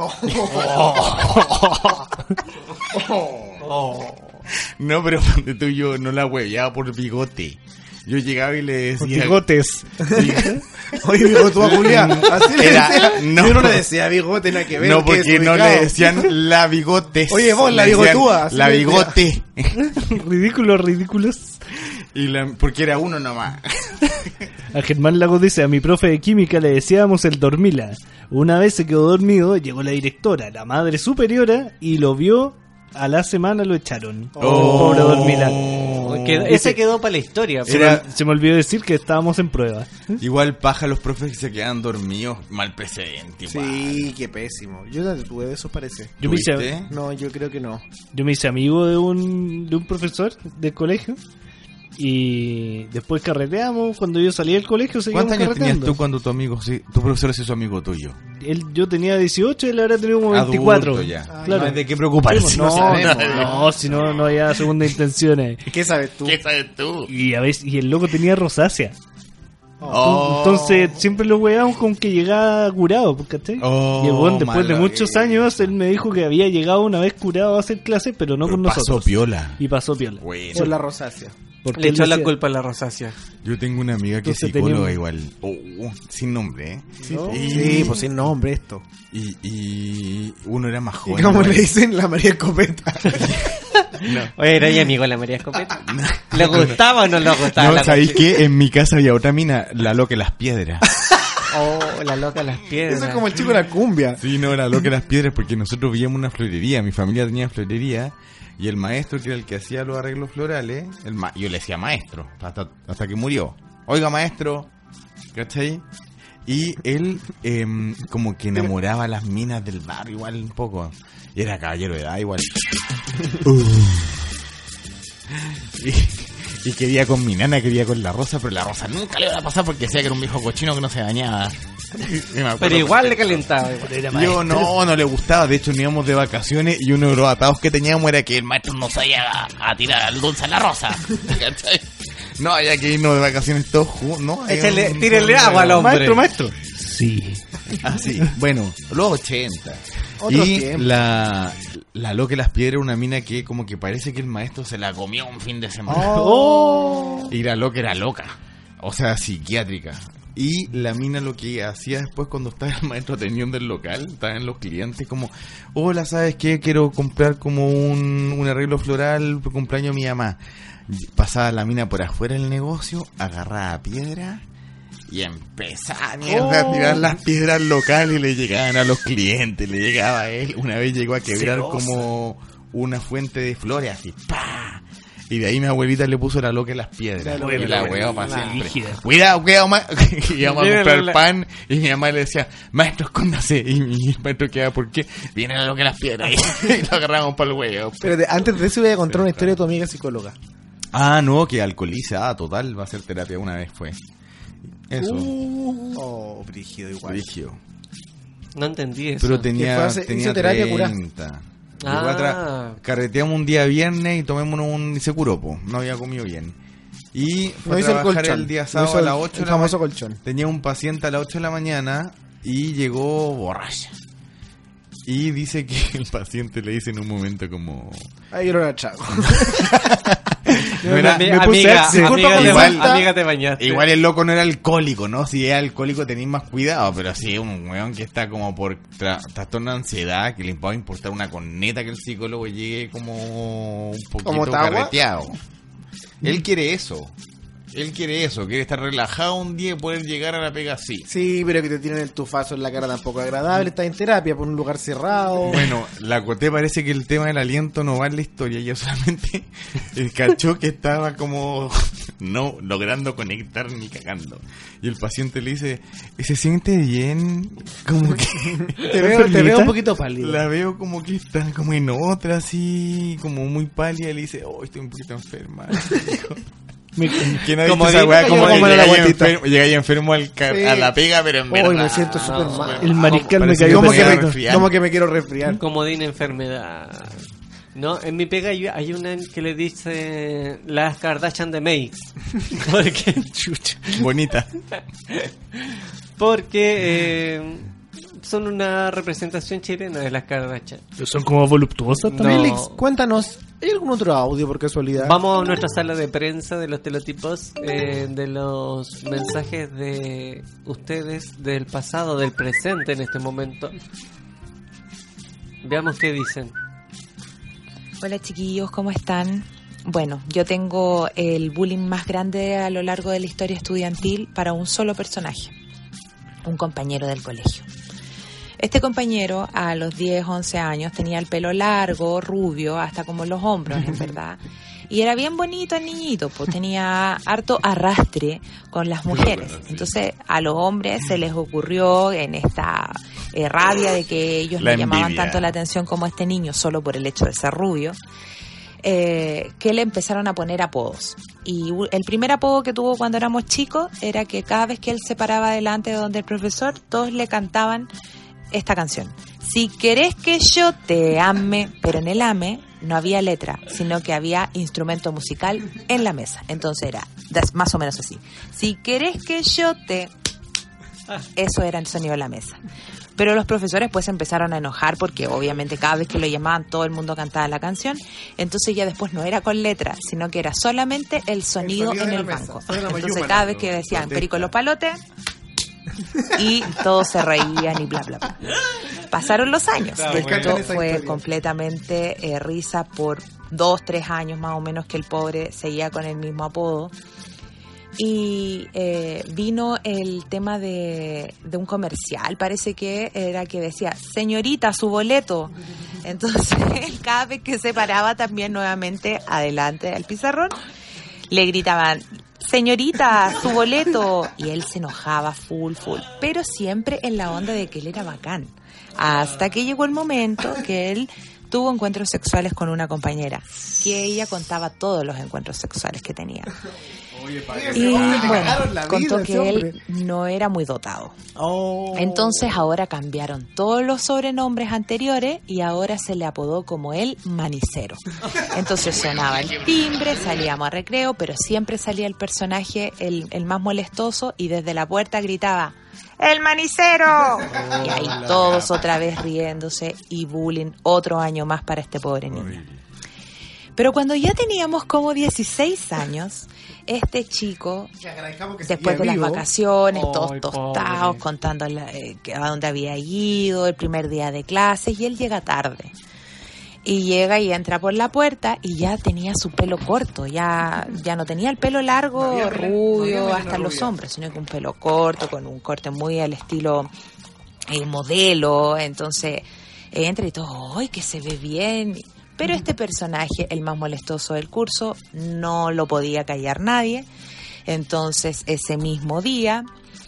No, pero ponte tú, yo no la hueveaba por Bigote. Yo llegaba y le Con decía... bigotes. Oye, Bigote, tú a Julián. Así le Era- decía. no. Yo no le decía Bigote, nada que ver. No, que porque es no ubicado. le decían la bigote. Oye, vos, la Le decían bigotúa, así La le bigote. Ridículos, ridículos. Y la, porque era uno nomás. A Germán Lagos dice, a mi profe de química le decíamos el dormila. Una vez se quedó dormido, llegó la directora, la madre superiora, y lo vio, a la semana lo echaron. Oh. Pobre dormila. Quedó- ese quedó para la historia. Se, Era- me, se me olvidó decir que estábamos en prueba. Igual paja los profes que se quedan dormidos. Mal precedente. igual. Sí, qué pésimo. Yo no tuve de eso, parece. Yo me, hice, ¿Tuviste? No, yo creo que no. yo me hice amigo de un, de un profesor del colegio. Y después carreteamos. Cuando yo salí del colegio seguíamos ¿Cuántos años tenías carreteando. tú cuando tu amigo, sí, tu profesor se hizo amigo tuyo? Él, yo tenía dieciocho y él ahora tenía como veinticuatro. Adulto ya. Ay, Claro. No hay de qué preocuparse. No, sabemos, no, si no, no había segunda intenciones. ¿Qué sabes tú? ¿Qué sabes tú? Y a veces, y el loco tenía rosácea. Oh. Entonces siempre lo weábamos con que llegaba curado, ¿cachai? Oh, y el weón, después de mala muchos vida. años, él me dijo que había llegado una vez curado a hacer clase, pero no Pero con pasó nosotros. piola. Y pasó piola. Bueno. Por la rosácea. Porque Le él echó la decía- culpa a la rosácea. Yo tengo una amiga que es Entonces psicóloga tenía igual. Oh, sin nombre, ¿eh? Sí, Y- sí, pues sin nombre esto. Y, y uno era más ¿Y joven. cómo igual. le dicen la María Escopeta? No. Oye, ¿era ella amigo de la María Escopeta? ¿Le gustaba o no le gustaba? No, la ¿sabéis qué? En mi casa había otra mina, la loca de las piedras. Oh, la loca de las piedras. Eso es como el chico de la cumbia. Sí, no, la loca de las piedras porque nosotros vivíamos una florería, mi familia tenía florería y el maestro que era el que hacía los arreglos florales, el ma- yo le decía maestro, hasta, hasta que murió. Oiga maestro, ¿cachai? Y él em, como que enamoraba a las minas del barrio igual un poco. Y era caballero de edad igual. Uh. Y, y quería con mi nana, quería con la Rosa, pero la Rosa nunca le iba a pasar porque decía que era un viejo cochino que no se bañaba. Y me acuerdo Pero igual le calentaba. igual. yo no, no le gustaba. De hecho, nos íbamos de vacaciones y uno de los atados que teníamos era que el maestro no sabía a, a tirar al dulce a la rosa. ¿Cachai? No, había que irnos de vacaciones todos juntos. No, Había Échale- un- tírenle agua al hombre. Maestro, maestro. Sí. Así, bueno, los ochenta. Otros Y tiempos. la, la loca de las piedras era una mina que como que parece que el maestro se la comió un fin de semana. Oh. Y la loca era loca. O sea, psiquiátrica. Y la mina lo que hacía después cuando estaba el maestro atendiendo el local, estaban los clientes como, hola, ¿sabes qué? Quiero comprar como un, un arreglo floral por cumpleaños de mi mamá. Y pasaba la mina por afuera del negocio, agarraba piedra y empezaba mierda, a tirar las piedras locales y le llegaban a los clientes, le llegaba a él. Una vez llegó a quebrar como una fuente de flores, así, ¡pa! Y de ahí mi abuelita le puso la loca en las piedras. La Y loca, la la hueá para la siempre. rígida. Cuidado, cuidado, ma y íbamos a Llévelo comprar la- pan y mi mamá le decía, maestro, escóndase. Y mi maestro quedaba, ¿por qué? Viene la loca en las piedras. Y lo agarramos para el huevo. Pero antes de eso voy a contar una historia de tu amiga psicóloga. Ah, no, que alcoholiza. Ah, total, va a hacer terapia una vez fue. Eso. Oh, brígido igual. Brigio. No entendí eso. Pero Que fue tenía, a hacer- tenía hizo terapia curada. treinta. Llegó a tra- Ah, carreteamos un día viernes y tomémonos un... y se curó, po. No había comido bien. Y fue No a hizo el trabajar colchón. el día No sábado hizo a el- las ocho el de la famoso ma- colchón. Tenía un paciente a las ocho de la mañana y llegó borracha. Y dice que el paciente le dice en un momento como... Ahí yo no la trago. No era- Ami- me puse amiga, axi. amiga, Disculpa, te, igual- ba- amiga, te bañaste. Igual el loco no era alcohólico, ¿no? Si es alcohólico tenéis más cuidado, pero si es un weón que está como por tra- trastorno de ansiedad, que le va a importar una corneta que el psicólogo llegue como un ¿Como poquito Tagua? carreteado. Él quiere eso. Él quiere eso, quiere estar relajado un día y poder llegar a la pega así. Sí, pero que te tienen el tufazo en la cara tampoco agradable. Estás en terapia por un lugar cerrado. Bueno, la Coté parece que el tema del aliento no va en la historia. Ella solamente el cachó que estaba como no logrando conectar ni cagando. Y el paciente le dice, ¿se siente bien? Como que Te veo, te veo un poquito pálido. la veo como que está como en otra, así, como muy pálida. Y le dice, oh, estoy un poquito enferma. Dijo. Me- ¿Quién ha Como dicho esa digo, weá? yo Como como que la llega ahí guatita. enfermo, llega ahí enfermo al ca- Sí. a la pega, pero en verdad... Hoy me siento súper no, mal. el mariscal me Parece cayó Como me que, voy a pesado. me, resfriar. como que me quiero resfriar. comodín enfermedad. No, en mi pega hay, hay una que le dice las Kardashian de Makes. Porque, Chucha. Bonita. porque eh, son una representación chilena de las Kardashian. Son como voluptuosas también. No. Félix, cuéntanos, ¿hay algún otro audio por casualidad? Vamos a nuestra sala de prensa de los telotipos, eh, de los mensajes de ustedes del pasado, del presente en este momento. Veamos qué dicen. Hola chiquillos, ¿cómo están? Bueno, yo tengo el bullying más grande a lo largo de la historia estudiantil para un solo personaje, un compañero del colegio. Este compañero a los diez, once años tenía el pelo largo, rubio, hasta como los hombros, en verdad. Y era bien bonito el niñito, pues tenía harto arrastre con las mujeres. Entonces a los hombres se les ocurrió en esta eh, rabia de que ellos La le llamaban envidia. tanto la atención como este niño solo por el hecho de ser rubio, eh, que le empezaron a poner apodos. Y u- el primer apodo que tuvo cuando éramos chicos era que cada vez que él se paraba delante de donde el profesor, todos le cantaban esta canción. Si querés que yo te ame, pero en el ame no había letra, sino que había instrumento musical en la mesa. Entonces era das- más o menos así. Si querés que yo te... Eso era el sonido de la mesa. Pero los profesores pues empezaron a enojar porque obviamente cada vez que lo llamaban todo el mundo cantaba la canción. Entonces ya después no era con letra, sino que era solamente el sonido, sonido en de la el mesa. banco. Suena Entonces mayúmano. cada vez que decían Perico los palotes y todos se reían y bla bla bla. Pasaron los años. Claro, Y bueno. esto Esa fue historia. completamente eh, risa por dos, tres años más o menos que el pobre seguía con el mismo apodo. Y eh, vino el tema de, de un comercial, parece que era que decía, señorita, su boleto. Entonces, él cada vez que se paraba también nuevamente adelante del pizarrón, le gritaban, señorita, su boleto. Y él se enojaba full, full, pero siempre en la onda de que él era bacán. Hasta que llegó el momento que él tuvo encuentros sexuales con una compañera, que ella contaba todos los encuentros sexuales que tenía. Y bueno, contó que él no era muy dotado. Oh. Entonces ahora cambiaron todos los sobrenombres anteriores y ahora se le apodó como el manicero. Entonces sonaba el timbre, salíamos a recreo, pero siempre salía el personaje, el, el más molestoso, y desde la puerta gritaba, ¡el manicero! Y ahí todos otra vez riéndose y bullying otro año más para este pobre niño. Pero cuando ya teníamos como dieciséis años, este chico, después de las vacaciones, Ay, todos tostados, pobre. contando la- eh, que- a dónde había ido, el primer día de clases, y él llega tarde. Y llega y entra por la puerta y ya tenía su pelo corto, ya, ya no tenía el pelo largo, No había melena- no rubio, había melena hasta los rubia. hombros, sino que un pelo corto, con un corte muy al estilo eh, modelo. Entonces eh, entra y todo, ¡ay, que se ve bien! Pero este personaje, el más molestoso del curso, no lo podía callar nadie. Entonces, ese mismo día,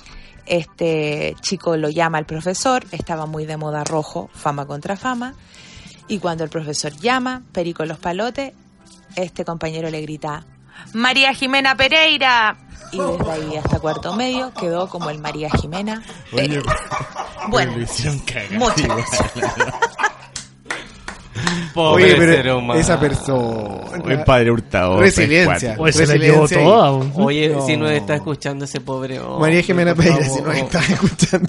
este chico lo llama al profesor, estaba muy de moda rojo, fama contra fama, y cuando el profesor llama, Perico los palotes, este compañero le grita, ¡María Jimena Pereira! Y desde ahí hasta cuarto medio quedó como el María Jimena. Oye, Bueno, lo hicieron cagar. muchas igual. gracias. Pobre Oye, pero ser humano. esa persona. Buen padre Hurtado. Resiliencia. Oye, se la llevó Resiliencia ahí. toda. bo. Oye, No. si nos está escuchando ese pobre hombre. María Jimena por Pereira, favor. si nos estás escuchando.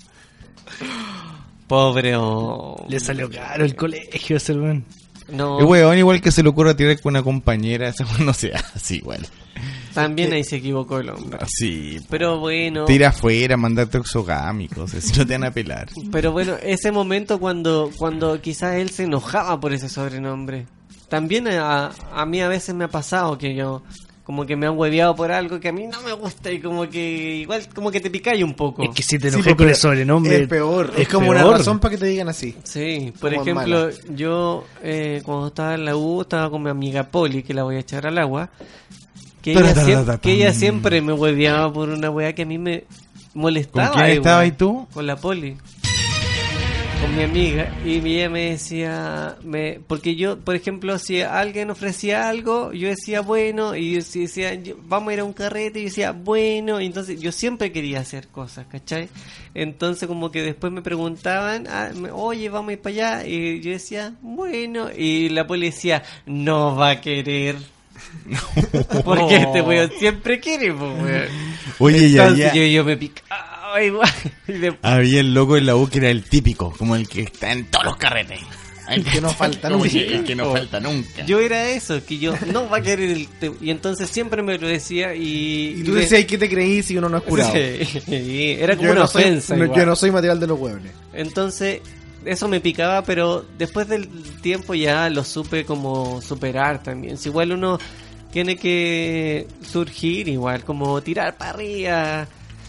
Pobre hombre. Le salió caro el colegio ese weón. No, El weón, igual que se le ocurra tirar con una compañera, esa weón no se hace igual. también ahí se equivocó el hombre. Sí. Pero bueno, Tira afuera, mandarte exogámicos, si no te van a pelar. pero bueno, ese momento cuando cuando quizás él se enojaba por ese sobrenombre. También a, a mí a veces me ha pasado que yo como que me han hueveado por algo que a mí no me gusta y como que igual como que te picáis un poco. Es que si te Sí, enojó pero con el sobrenombre. Es peor. Es, es como una peor. razón para que te digan así. Sí, por Como ejemplo, mala. yo eh, cuando estaba en la U estaba con mi amiga Poli, que la voy a echar al agua, que Tara, ella, tara, siempre, tara, que ella pam. siempre me hueveaba por una weá que a mí me molestaba. ¿Con quién igual. estabas y tú? Con la Poli. Con mi amiga. Y ella me decía, me, porque yo, por ejemplo, si alguien ofrecía algo, yo decía bueno, y yo si decía, yo- vamos a ir a un carrete, y yo decía bueno, y entonces yo siempre quería hacer cosas, ¿cachai? Entonces como que después me preguntaban, ah, me- oye, vamos a ir para allá, y yo decía, bueno, y la Poli decía, no va a querer. Porque este weón siempre quiere, pues, weón. Oye, ya, Entonces ya. yo, yo me picaba igual. Y después- Había el loco en la U que era el típico, como el que está en todos los carretes. El que no falta Como nunca. que- el que no falta nunca. Yo era eso, que yo no va a querer el te- y entonces siempre me lo decía y... Y tú decías, ¿qué te creí si uno no es curado? Sí, era como Yo una no soy- ofensa. no, igual. yo no soy material de los huevones. Entonces, eso me picaba, pero después del tiempo ya lo supe como superar también. Si igual uno tiene que surgir igual, como tirar para arriba,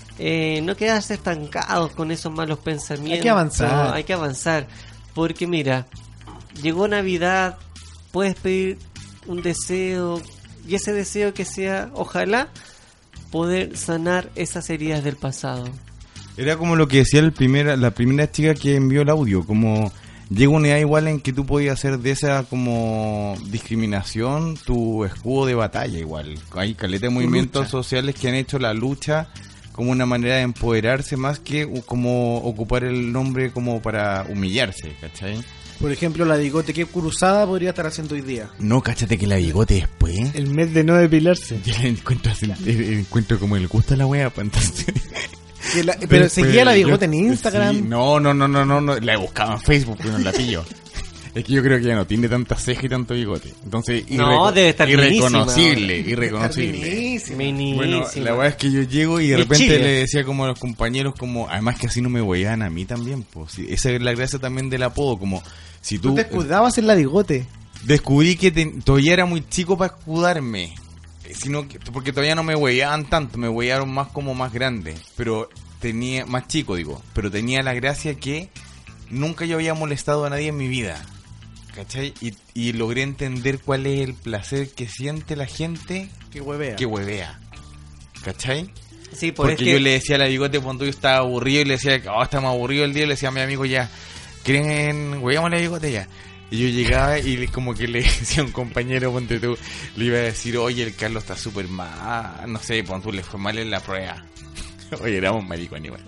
eh, no quedarse estancados con esos malos pensamientos. Hay que avanzar. Hay que avanzar, porque mira, llegó Navidad, puedes pedir un deseo, y ese deseo que sea, ojalá, poder sanar esas heridas del pasado. Era como lo que decía el primera, la primera chica que envió el audio, como llega una edad igual en que tú podías hacer de esa como discriminación tu escudo de batalla igual. Hay caleta de movimientos lucha. sociales que han hecho la lucha como una manera de empoderarse más que u- como ocupar el nombre como para humillarse, ¿cachai? Por ejemplo, la bigote que cruzada podría estar haciendo hoy día. No, cáchate que la bigote después. El mes de no depilarse. Yo le encuentro, así- le encuentro como el gusto a la wea, pues entonces... Que la- pero seguía la bigote yo- en Instagram. sí, no, no, no, no, no, no, la he buscado en Facebook, pero no la pillo. Es que yo creo que ya no tiene tanta ceja y tanto bigote. Entonces, No, debe estar irreconocible, minísima irreconocible. Buenísimo. Minísima. Bueno, la verdad es que yo llego y de En repente Chile. le decía como a los compañeros, como, además que así no me huean a mí también, pues. Sí, esa es la gracia también del apodo, como, si Tú tú... te escudabas en la bigote. Descubrí que te- todavía era muy chico para escudarme, eh, sino que, porque todavía no me huellaban tanto, me huellaron más como más grande, pero tenía, más chico digo, pero tenía la gracia que nunca yo había molestado a nadie en mi vida, ¿cachai? Y, y logré entender cuál es el placer que siente la gente Que huevea. que huevea, ¿cachai? Sí, por Porque es que- yo le decía a la bigote cuando yo estaba aburrido y le decía, oh, estamos aburridos el día, y le decía a mi amigo ya, ¿quieren hueamos la bigote ya? Y yo llegaba y le- como que le decía a un compañero, ponte tú, le iba a decir, oye, el Carlos está súper mal, no sé, ponte tú, le fue mal en la prueba. Oye, éramos maricón igual.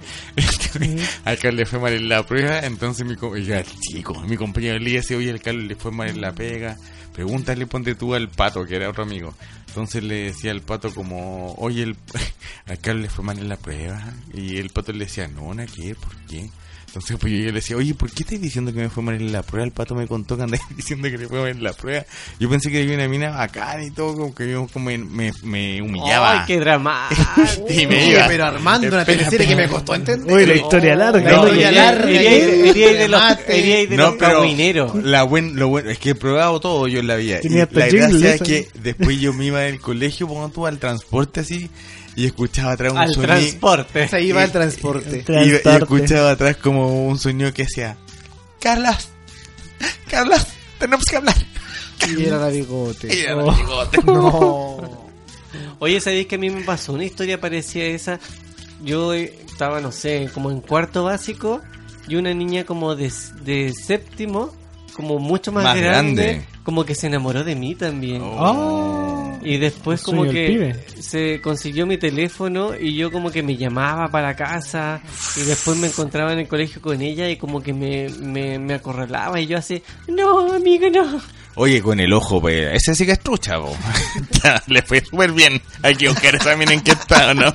Al Carlos le fue mal en la prueba, entonces mi, co- ya, chico, mi compañero le decía, oye, el Carlos le fue mal en la pega, pregúntale, ponte tú al Pato, que era otro amigo. Entonces le decía al Pato como, oye, el, al Carlos le fue mal en la prueba. Y el Pato le decía, no, ¿na qué? ¿Por qué? Entonces pues yo le decía, oye, ¿por qué estás diciendo que me fue mal en la prueba? El Pato me contó que andáis diciendo que le fue mal en la prueba. Yo pensé que había una mina bacana y todo, como que yo como me, me, me humillaba. ¡Ay, qué dramático! Y me Oye, iba. pero Armando, una Espera, teleserie que me espera. costó entender. Uy, la historia larga. La No, historia y- larga. Iría- que- iría de los- remate. iría de No, los pero cagüineros. la buen, lo bueno es que he probado todo yo en la vida. Y Tenía hasta la jingle gracia es esa. que después yo me iba del colegio, pongo tú al transporte así, y escuchaba atrás un Al sonido. transporte. Se iba al transporte. Y, y Transporte. escuchaba atrás como un sonido que decía, Carlos, Carlos, tenemos que hablar. Y era la bigote. Y era Oh. el bigote. No. Oye, ¿sabéis que a mí me pasó una historia parecida a esa? Yo eh, estaba, no sé, como en cuarto básico y una niña como de, de séptimo, como mucho más, Más grande, grande. como que se enamoró de mí también. Oh. Y después El como sueño del que pibe. se consiguió mi teléfono y yo como que me llamaba para casa y después me encontraba en el colegio con ella y como que me, me, me acorralaba y yo así, no, amiga, no. Oye, con el ojo, pues, ese sí que es trucha, po. Ya, le fue súper bien. Hay que buscar también en qué estado, ¿no?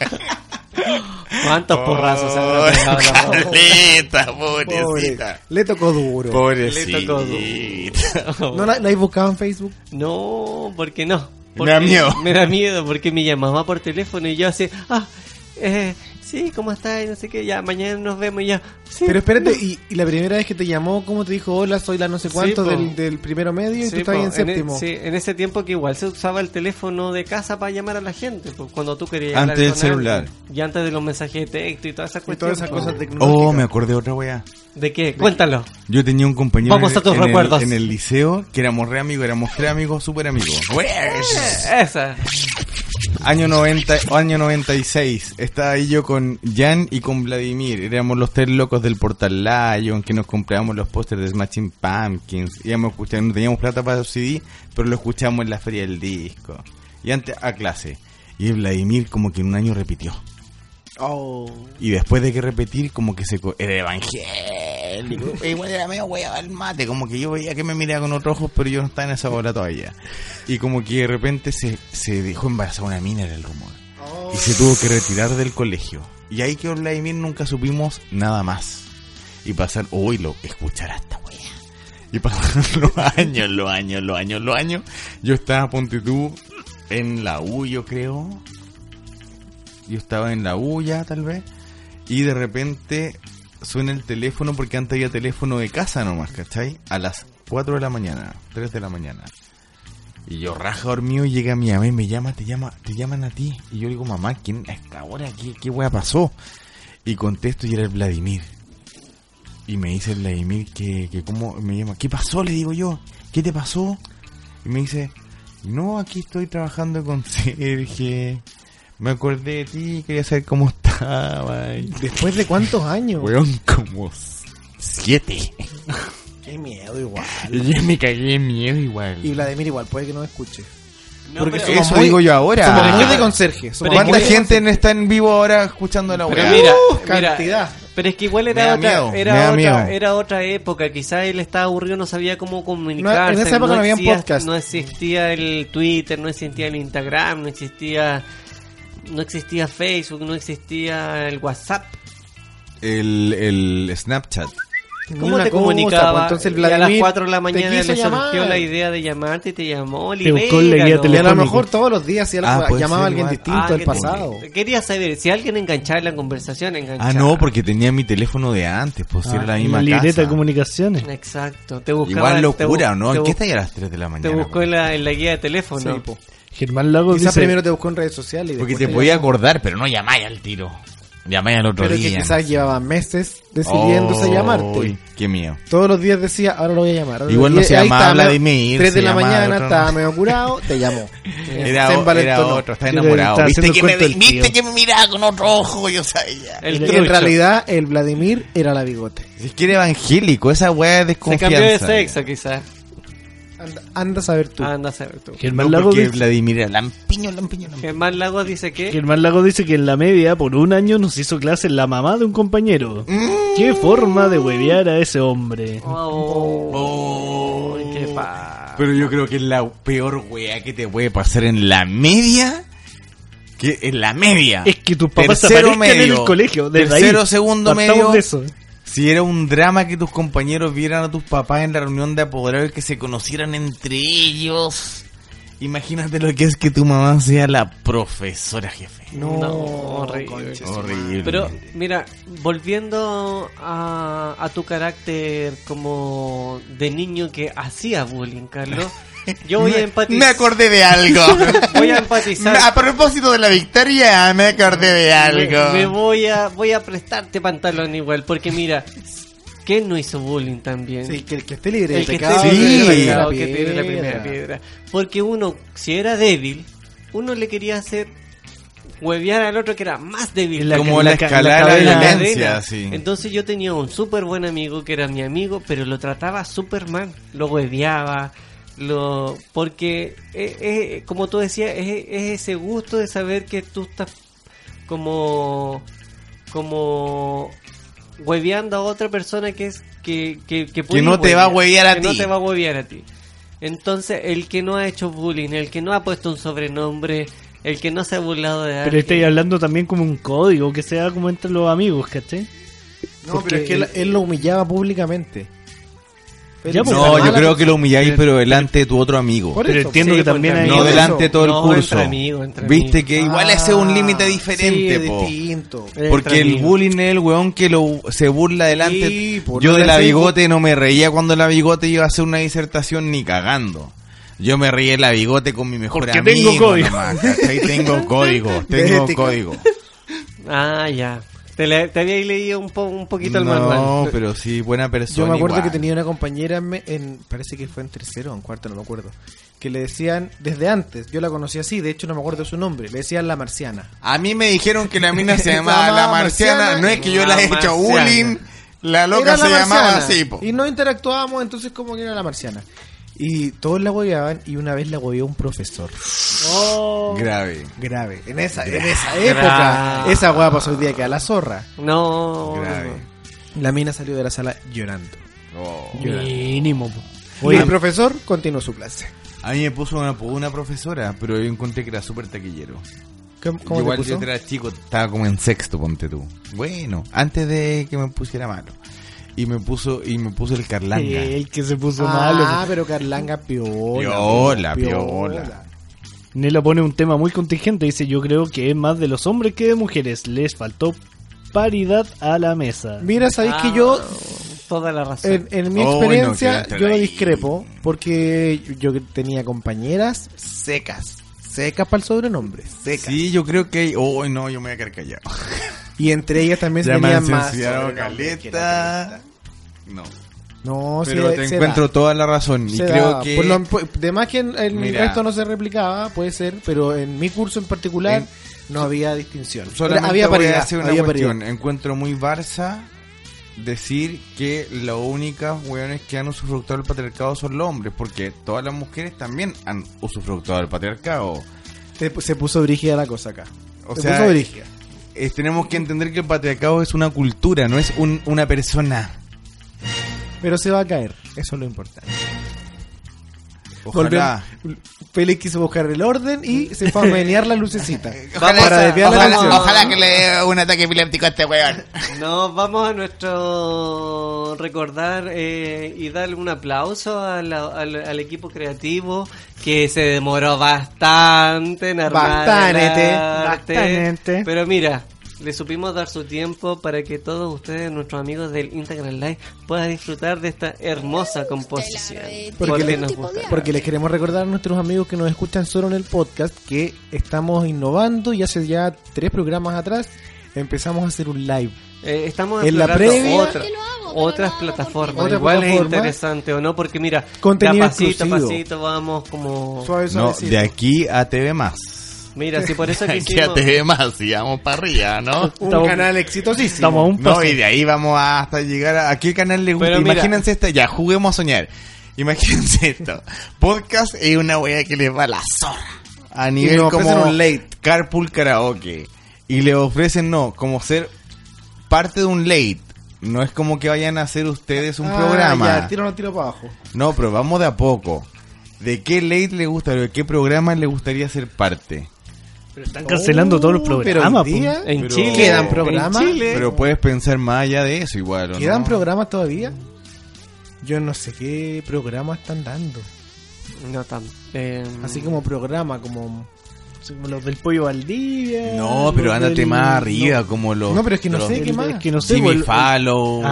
¿Cuántos porrazos se habrá pegado la mamá? Caleta, Pobre, pobrecita. le tocó duro. Pobrecita. Le tocó duro. ¿No la, la has buscado en Facebook? No, ¿por qué no? Me da miedo. Me da miedo porque me llamaba por teléfono y yo así, ah, eh, sí, ¿cómo estás? Y no sé qué, ya, mañana nos vemos y ya. Sí, Pero espérate, no. y, y la primera vez que te llamó, ¿cómo te dijo? Hola, soy la no sé cuánto Sí, po. del, del primero medio y Sí, tú estabas po, en séptimo. e- sí, en ese tiempo que igual se usaba el teléfono de casa para llamar a la gente, pues, cuando tú querías hablar Antes del con celular. alguien. Y antes de los mensajes de texto y todas esas Y cuestiones. todas esas pues. cosas tecnológicas. Oh, me acordé de otra weá. ¿De qué? Cuéntalo. Yo tenía un compañero Vamos en, a tus en el- recuerdos. en el liceo que éramos re amigos, éramos tres amigos, súper amigos. Esa. Año noventa, año noventa y seis. Estaba ahí yo con Jan y con Vladimir. Éramos los tres locos del Portal Lion, que nos comprábamos los pósters de Smashing Pumpkins. Íbamos a escuchar, no teníamos plata para los C D, pero lo escuchábamos en la feria del disco. Y antes a clase. Y Vladimir como que en un año repitió. Oh. Y después de que repetir, como que se... co- Era evangélico. Igual era medio huevo al mate. Como que yo veía que me miraba con otros ojos, pero yo no estaba en esa hora todavía. Y como que de repente se, se dejó embarazada una mina, era el rumor. Y se tuvo que retirar del colegio. Y ahí quedó Vladimir, nunca supimos nada más. Y pasar... Uy, lo escuchar esta wea. Y pasaron los años, los años, los años, los años. Yo estaba, ponte tú, en la U, yo creo... Yo estaba en la U ya, tal vez. Y de repente suena el teléfono, porque antes había teléfono de casa nomás, ¿cachai? A las cuatro de la mañana, tres de la mañana. Y yo raja dormido y llega mi mamá y me llama, te llama, te llaman a ti. Y yo digo, mamá, ¿quién a esta hora? ¿Qué, qué wea pasó? Y contesto y era el Vladimir. Y me dice el Vladimir que, que cómo me llama. ¿Qué pasó? Le digo yo. ¿Qué te pasó? Y me dice, no, aquí estoy trabajando con Sergio. Me acordé de ti, quería saber cómo estaba. ¿Después de cuántos años? Weón, como siete. Qué miedo igual. Y yo me cagué en miedo igual. Y Vladimir igual, puede que no escuche. No, Porque pero- somos Eso muy- digo yo ahora. Somos Ah. muy de conserje. Somos Pero ¿Cuánta es que- gente no está en vivo ahora escuchando la Pero weá? mira, Uh, mira, cantidad. pero es que igual Me era da otra, miedo, me era da otra, miedo. era otra época. Quizás él estaba aburrido, no sabía cómo comunicarse. No, en esa época no habían existía- podcast. No existía el Twitter, no existía el Instagram, no existía, no existía Facebook, no existía el WhatsApp. El, el Snapchat. ¿Cómo Una te cosa, comunicaba? pues, entonces el Y a las Vladimir cuatro de la te mañana quiso le surgió llamar. la idea de llamarte y te llamó. Te buscó en la guía libéralo. Y a lo telefónica. mejor todos los días si algo, Ah, puede llamaba a ser alguien igual. distinto Ah, del que pasado. te- Quería saber si alguien enganchaba en la conversación, enganchaba. Ah, no, porque tenía mi teléfono de antes, pues si Ah, era la en misma la libreta casa. de comunicaciones. Exacto, te buscaba. Igual te locura, bu- ¿no? te ¿En qué bu- estáis a las tres de la Te mañana? buscó pues? en la, en la guía de teléfono. Sí, po. Germán Lago Quizás dice... primero te buscó en redes sociales. y Porque después te te podía llamó. acordar, pero no llamáis al tiro. Llamáis al otro Pero que día. quizás llevaba meses decidiéndose Uy, llamarte. qué mío. Todos los días decía, ahora lo voy a llamar. Ahora Igual lo- no y se ahí llamaba estaba medio- Vladimir, tres de se la llamaba mañana, otro- estaba medio curado, te llamó. Era, Se era envalentonó. otro, está Yo le enamorado. estaba ¿Viste haciendo que, el me, cuento del ¿Viste tío. que me miraba con otro ojo? Yo sabía. El Y en trucho. realidad el Vladimir era la bigote. Es que era evangélico, esa weá de Se desconfianza. cambió de sexo, quizás. Anda, anda a saber tú. Anda a saber tú. Germán No, Lago porque dice... Vladimir era lampiño, lampiño, lampiño. Germán Lagos dice que. Germán Lago dice que en la media, por un año, nos hizo clase la mamá de un compañero. Mm. Qué forma de huevear a ese hombre. Oh, qué pa. Pero yo creo que es la peor weá que te puede pasar en la media. Que en la media. Es que tus papás Tercero aparezcan en medio, el colegio. Desde tercero, ahí. segundo Partamos medio. de eso. Si era un drama que tus compañeros vieran a tus papás en la reunión de apoderados y que se conocieran entre ellos. Imagínate lo que es que tu mamá sea la profesora jefe. No, No, horrible. concha su Horrible. Pero, mira, volviendo a, a tu carácter como de niño que hacía bullying, Carlos, yo voy a empatizar. Me acordé de algo. Voy a empatizar. A propósito de la victoria, me acordé de algo. Me, me voy a voy a prestarte pantalón igual, porque mira, ¿quién no hizo bullying también? Sí, que el que esté libre de El que pecado, esté Sí. libre de que tire la pecado, que tire la piedra. primera piedra. Porque uno, si era débil, uno le quería hacer huevear al otro que era más débil. La- Como la la, ca- escalada la de la cadena. violencia, sí. Entonces yo tenía un súper buen amigo que era mi amigo, pero lo trataba súper mal. Lo hueveaba, lo porque es, es- como tú decías, es, es ese gusto de saber que tú estás como como hueveando a otra persona que es que que, que, puede no te va a huevear a que ti. no te va a huevear a ti. Entonces, el que no ha hecho bullying, el que no ha puesto un sobrenombre, el que no se ha burlado de Pero alguien. estáis hablando también como un código que sea como entre los amigos, ¿cachai? No, Porque pero es que él, el- él lo humillaba públicamente. Ya, pues, No, la yo mala creo que lo humilláis, pero delante de tu otro amigo. Por Pero eso, entiendo sí, que pues, también hay... entre No amigos. delante de todo el No, curso. entre amigos, entre Viste amigos. que igual ese es un límite diferente, sí, po. distinto. Porque el amigos. bullying es el weón que lo, se burla delante. Sí, po, Yo no de le la hacéis- bigote no me reía cuando la bigote iba a hacer una disertación ni cagando. Yo me reía de la bigote con mi mejor Porque amigo. tengo código. nomás, ¿cachai? Tengo código, De tengo ética. código. Ah, ya. Te, le, te había leído un, po, un poquito el No, manual. pero sí, buena persona. Yo me acuerdo igual. que tenía una compañera en, me- en- parece que fue en tercero o en cuarto, no me acuerdo, que le decían desde antes, yo la conocí así, de hecho no me acuerdo su nombre, le decían la marciana. A mí me dijeron que la mina se Se llamaba llamaba La Marciana. Marciana. No es que yo La la he hecho Marciana. bullying. La loca Era se la llamaba marciana. así, po. Y no interactuábamos, entonces como que era la marciana. Y todos la hueveaban y una vez la hueveó un profesor. Oh. Grave. Grave. En esa, en esa Grave. época. Esa hueá pasó hoy día que a la zorra. No. Grave. La mina salió de la sala llorando. Oh. Mínimo. po. Y Oye, el profesor continuó su clase. A mí me puso una, una profesora, pero yo encontré que era súper taquillero. ¿Cómo, cómo Igual te yo puso? era chico, estaba como en sexto, ponte tú. Bueno, antes de que me pusiera malo. Y me puso y me puso el Carlanga. el que se puso Ah, malo. pero Carlanga piola. Piola, piola. Nela pone un tema muy contingente. Dice: yo creo que es más de los hombres que de mujeres. Les faltó paridad a la mesa. Mira, sabéis Ah, que yo, Toda la razón. en, en mi Oh, experiencia, no, quédatela yo ahí. discrepo, porque yo tenía compañeras secas. Secas para el sobrenombre. Secas. Sí, yo creo que... Oh, no, yo me voy a quedar callado. Y entre ellas también se Ya me tenían han más. censurado sobrenombres que la caleta. cresta. No. No, Pero se- te se encuentro da. toda la razón. Y Se creo da. que... Por lo- por- de más que en, en el Mira. resto no se replicaba, puede ser, pero en mi curso en particular En- no había distinción. Solamente había voy a paridad. hacer una había cuestión. paridad. Encuentro muy Barça decir que las únicas weones que han usufructuado el patriarcado son los hombres, porque todas las mujeres también han usufructuado el patriarcado. Te- se puso brígida la cosa acá. O se sea, puso brígida. Eh, tenemos que entender que el patriarcado es una cultura, no es un- una persona. Pero se va a caer. Eso es lo importante. Ojalá. Volvemos- Félix quiso buscar el orden y se fue a menear la lucecita. Vamos para a- desviar la ojalá- atención. ojalá que le dé un ataque epiléptico a este weón. No, vamos a nuestro recordar eh, y darle un aplauso a la- al, al equipo creativo que se demoró bastante en armar Bastante, el arte. bastante. Pero mira, le supimos dar su tiempo para que todos ustedes, nuestros amigos del Instagram Live, puedan disfrutar de esta hermosa composición. Porque, le- nos gusta. porque les queremos recordar a nuestros amigos que nos escuchan solo en el podcast que estamos innovando y hace ya tres programas atrás empezamos a hacer un live. Eh, estamos En la explorando previa- otra- otras plataformas. Otra Igual plataforma. es interesante o no, porque mira, Contenido de pasito a exclusivo. pasito vamos como... Suave, No, suavecito. de aquí a T V más. Mira, si por eso De aquí quisimos... a T V más, y vamos para arriba, ¿no? Un Estamos- canal exitosísimo. Estamos a un No, paso. y de ahí vamos hasta llegar a... ¿A qué canal le gusta? Pero mira- Imagínense esta... Ya, juguemos a soñar. Imagínense esto. Podcast es una wea que les va a la zorra. A nivel nos como... ofrecen un late. Carpool Karaoke. Y le ofrecen, no, como ser parte de un late. No es como que vayan a hacer ustedes un Ah, programa. Ya, tiro no tiro para abajo. No, pero vamos de a poco. ¿De qué late le gusta? ¿De qué programa le gustaría ser parte? Pero están cancelando todos los Oh, pero programas. hoy día po. En Pero- Chile. ¿Quedan en programas? Chile. Pero puedes pensar más allá de eso igual, ¿o ¿Quedan no? programas todavía? Yo no sé qué programas están dando. No tan... eh, Así como programa, como... Así como los del Pollo Valdivia. No, pero los ándate del- más arriba, no. como los... No, pero es que no los- sé qué El- más. es que no sé, Jimmy pues, Fallon.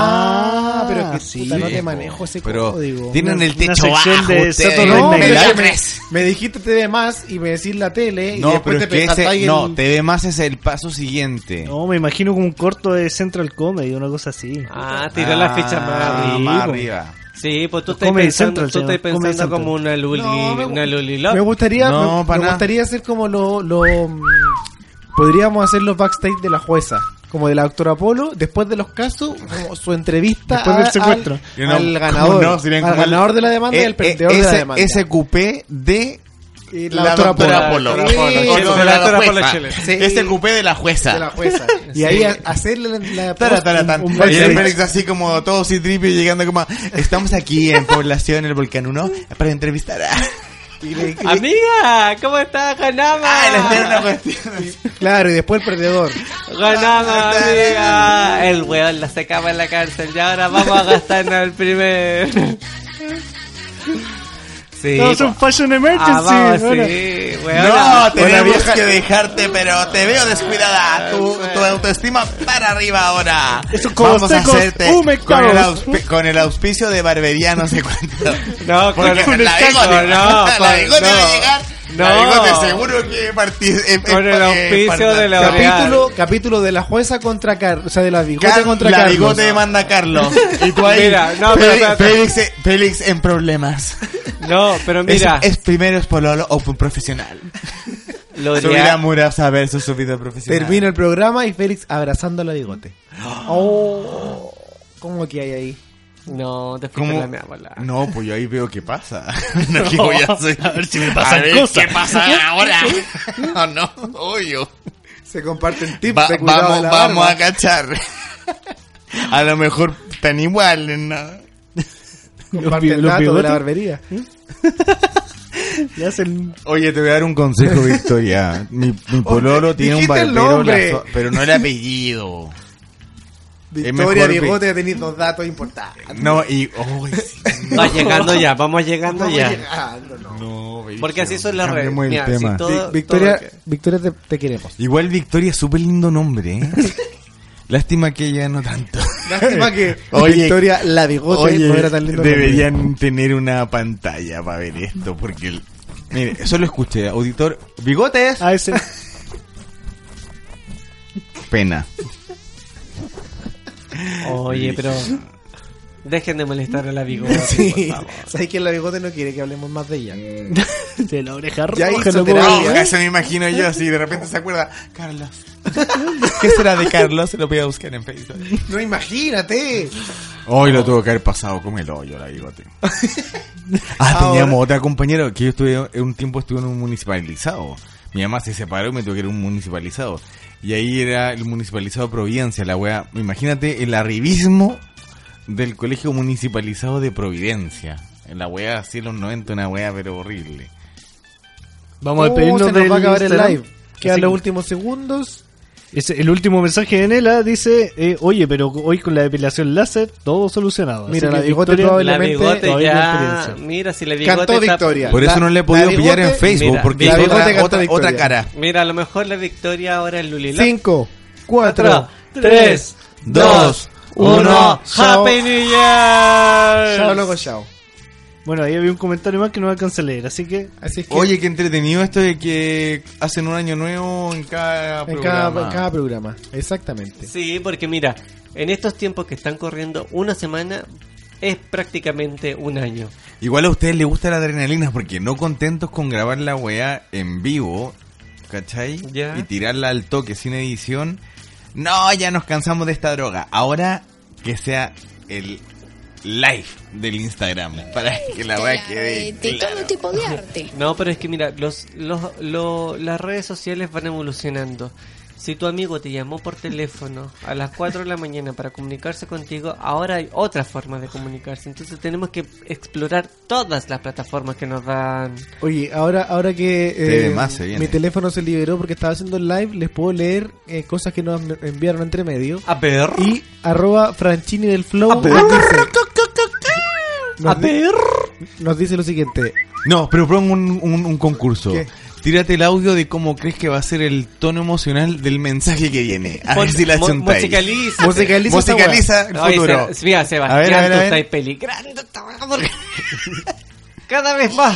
Ah, pero es que sí, puta, no te po. manejo ese Pero código. tienen Una- el techo una sección bajo de ustedes. Saturday No, Night pero Live. es que me, me dijiste T V más y me decís la tele y No, después pero te es que ese... saltáis No, el- T V más es el paso siguiente. No, me imagino como un corto de Central Comedy, una cosa así. Ah, tiró la ficha más Ah, arriba. más po. arriba. Sí, pues tú estás Comedy pensando, Central tú se llama, estás Comedy pensando Central. como una Luli, No, me- una Luli Love. Me gustaría, No, me, pa' me nada. gustaría hacer como lo, lo mm, podríamos hacer los backstage de la jueza, como de la doctora Polo, después de los casos, como su entrevista Después del a- secuestro. al, Yo no, al ¿cómo ganador, no? Serían al como el- ganador de la demanda y Eh, al eh, perdedor de la ese, demanda. ese cupé de Y la doctora Polo. Polo. Sí, Polo, o Chile, no, de de la la doctora Polo jueza. Chile. Sí. Este cupé de la jueza. de la jueza. Y Sí. ahí a- hacerle la, la Tara, tara, tan. un Y el backstage. Félix así como todo citripio llegando como estamos aquí en población el volcán uno para entrevistar a Y le- y le- Amiga, ¿cómo estás, Ganama? ah, les tengo una cuestión. claro, y después el perdedor. Ganama, amiga. El weón la sacaba en la cárcel y ahora vamos a gastarnos el primer. Sí. No, es un fashion emergency. Ah, vamos, bueno. sí, weón. No, tenemos vieja- que dejarte, pero te veo descuidada. Tu, tu autoestima para arriba ahora. Esos codos Vamos a secos, hacerte humectados. con el, auspi- con el auspicio de barbería no sé cuánto. No, con, Porque con el la caco, bigote, no, la con- bigote no. va a llegar. No. La bigote seguro que partir, eh, Con eh, el eh, auspicio parta- de la- Capítulo, capítulo de la jueza contra Carlos, o sea, de la bigote Car- contra la Carlos. bigote demanda a Carlos. Y tú ahí, Mira, no, pero Félix, espérate. Félix, eh, Félix en problemas. No, pero mira, Es, es primero es pololo o un profesional. lo Subir de a Murasa versus su vida profesional. Termina el programa y Félix abrazando a la bigote. Oh, ¿cómo que hay ahí? No, te fuiste ¿Cómo? la mea bola. No, pues yo ahí veo qué pasa. No, ¿qué voy a hacer? A ver si me pasan A ver, cosas. ¿qué pasa ahora? No, no, obvio. Se comparten tips Va- de cuidado vamos de la vamos barba. a cachar. A lo mejor están iguales, ¿no? Comparten Los datos de bigotes. la barbería. Ya hacen. Oye, te voy a dar un consejo, Victoria. Mi, mi pololo tiene un dijiste el barbero, nombre. lazo- pero no el apellido. Victoria mejor Bigote, ya tenéis dos datos importantes. No, y... oh, sí. Va llegando ya, vamos llegando Vamos ya. llegando, no. No, Porque así son las redes. Cambiemos el Mira, tema. si todo- Vi- Victoria, todo lo que- Victoria te, te queremos. Igual Victoria es súper lindo nombre, ¿eh? Lástima que ella no tanto. Lástima que Oye, Victoria la Bigote Oye, no era tan lindo. deberían tener una pantalla para ver esto, porque... el- Mire, eso lo escuché, auditor. Bigotes. A ese. Pena. Oye, pero dejen de molestar a la bigote, Sí, por favor. ¿sabes que la Bigote no quiere que hablemos más de ella? De la oreja Ya roja. hizo no puedo terapia. ver. No, eso me imagino yo, así de repente se acuerda. Carlos. ¿Qué será de Carlos? Se lo voy a buscar en Facebook. No, imagínate. Hoy lo tuvo que haber pasado como el hoyo, la bigote. Ah, teníamos otra compañera que yo estuve, en un tiempo estuve en un municipalizado. Mi mamá se separó y me tuve que ir a un municipalizado. Y ahí era el municipalizado Providencia, la wea. Imagínate el arribismo del colegio municipalizado de Providencia. En la wea así en los noventa, una wea pero horrible. Vamos a Oh, despedirnos se nos del va a acabar el Instagram. live. Quedan Así los que- últimos segundos. Ese- el último mensaje de Nela dice: eh, Oye, pero hoy con la depilación láser, todo solucionado. Así Mira, que la bigote Victoria- probable- La Probablemente bigote todavía ya. hay experiencia. Mira, si la bigote. Cantó está- Victoria. Por eso La- no le he la podido pillar en bigote- Facebook, mira, porque la es bigote otra, cantó otra, Victoria. otra cara. Mira, a lo mejor la Victoria ahora es Lulila. Cinco, cuatro, tres, dos, uno. Chao. Happy New Chao, Year. loco, chao. Bueno, ahí había un comentario más que no alcancé a leer, así que. Así es que Oye, qué entretenido esto de que hacen un año nuevo en cada en programa. cada, en cada programa. Exactamente. Sí, porque mira, en estos tiempos que están corriendo, una semana es prácticamente un año. Igual a ustedes les gusta la adrenalina porque no contentos con grabar la weá en vivo, ¿cachai? Ya. Y tirarla al toque sin edición. No, ya nos cansamos de esta droga. Ahora que sea el live del Instagram para que la weá quede de claro. todo tipo de arte. No, pero es que mira, los, los, lo- las redes sociales van evolucionando. Si tu amigo te llamó por teléfono a las cuatro de la mañana para comunicarse contigo, ahora hay otra forma de comunicarse. Entonces tenemos que explorar todas las plataformas que nos dan. Oye, ahora, ahora que T V eh, más se viene. mi teléfono se liberó porque estaba haciendo el live, les puedo leer eh, cosas que nos enviaron entre medio. A ver. Y arroba Franchini del Flow A ver. nos dice, A nos, di- ver. nos dice lo siguiente. No, pero pongo un, un, un concurso. ¿Qué? Tírate el audio de cómo crees que va a ser el tono emocional del mensaje que viene. A ver Pon- si la mu- chuntáis. musicaliza. Musicaliza esa Musicaliza el Oye, futuro. Se- mira, Sebastián, A ver, a ver, a tú ver. estás peligrando esta weá porque- cada vez más.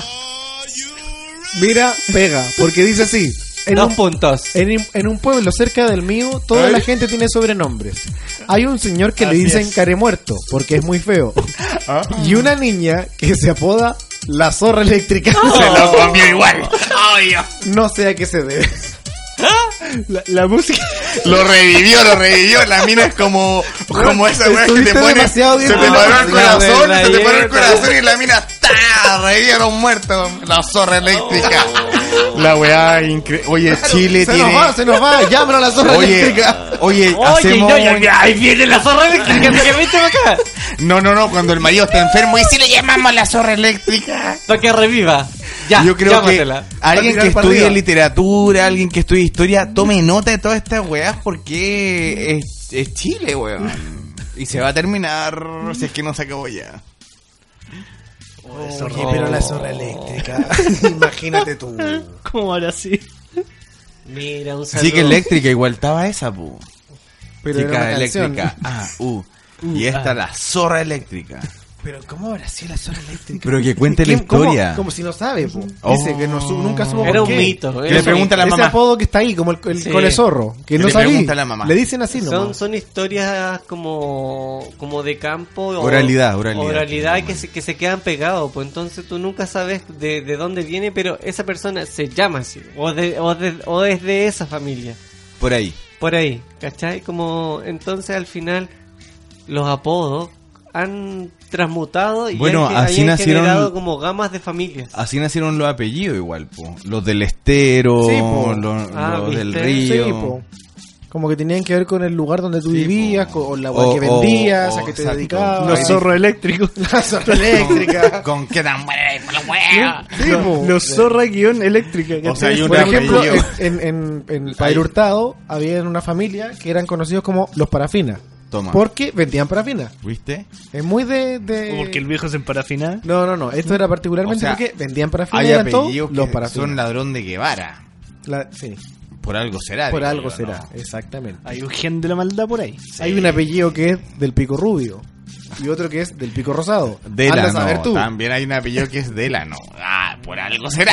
Mira, pega, porque dice así. En Dos un, puntos. en, en un pueblo cerca del mío, toda Ay. la gente tiene sobrenombres. Hay un señor que le Así dicen es. caremuerto, porque es muy feo. Ah. Y una niña que se apoda la zorra eléctrica. Se lo comió igual. Obvio. No sé a qué se debe. La, la música. Lo revivió, lo revivió. La mina es como, como esa weá que te estuviste pone. demasiado Se bien te paró el La corazón, verdad, se te paró el dieta. corazón y la mina ¡tá! Revivieron muerto. La zorra eléctrica. La weá increíble. Oye, Chile Se tiene. nos va, se nos va. Llámanos a la zorra Oye, eléctrica. oye, Oye, hacemos. no, ya, ya, ahí viene la zorra eléctrica, ¿me viste acá? No, no, no, cuando el marido está enfermo y si le llamamos la zorra eléctrica. Para que reviva. Ya, Yo creo llámatela. que alguien tirar que para estudie arriba. literatura, alguien que estudie historia, tome nota de todas estas weas porque es, es Chile, weón. Y se va a terminar si es que no se acabó ya. Oye, pero la zorra eléctrica. Imagínate tú. ¿Cómo ahora sí? Mira, un saludo. Así que eléctrica igual estaba esa, pu. Pero era Chica una eléctrica. canción. Ah, uh. Y esta la zorra eléctrica. Pero ¿cómo habrá sido la zorra eléctrica? Pero que cuente la ¿Quién- cómo- historia. Como si no sabe, po. Oh. Dice que no su- nunca supo Era por un qué. mito. Que era le un pregunta a la Ese mamá. apodo que está ahí, como el, el Sí. cole zorro. Que Que no le sabí. pregunta a la mamá. Le dicen así Son, nomás. son historias como, como de campo. o- Oralidad, oralidad. Oralidad que se, que se quedan pegados. Pues entonces tú nunca sabes de, de dónde viene, pero esa persona se llama así. O, de, o, de, o es de esa familia. Por ahí. Por ahí, ¿cachai? Como entonces al final los apodos han transmutado y Bueno, han, así han nacieron- generado como gamas de familias. Así nacieron los apellidos igual, po. Los del estero, Sí, po. los, Ah, los del ¿viste? río. Sí, po. Como que tenían que ver con el lugar donde tú Sí, vivías, po. con la O- weá que o- vendías, o- a qué te exacto. dedicabas. Los zorros eléctricos. La zorra eléctrica. Con qué tan buena eres, por la wea. Sí, po. Los zorra guión eléctrica. O sea, hay un Por ejemplo, apellido. en, en, en, en Padre Hurtado había una familia que eran conocidos como los parafinas. Toma. Porque vendían parafina. ¿Viste? Es muy de... de... Porque el viejo se emparafina. No, no, no. Esto era particularmente O sea, porque vendían parafina y Hay eran todos apellidos los que parafinas. son ladrón de Guevara. La- sí, Por algo será. por digo algo yo, será, ¿no? exactamente. Hay un gen de la maldad por ahí. Hay un apellido que es del pico rubio y otro que es del pico rosado. Anda a Delano. saber tú. También hay un apellido que es Delano. Ah, por algo será.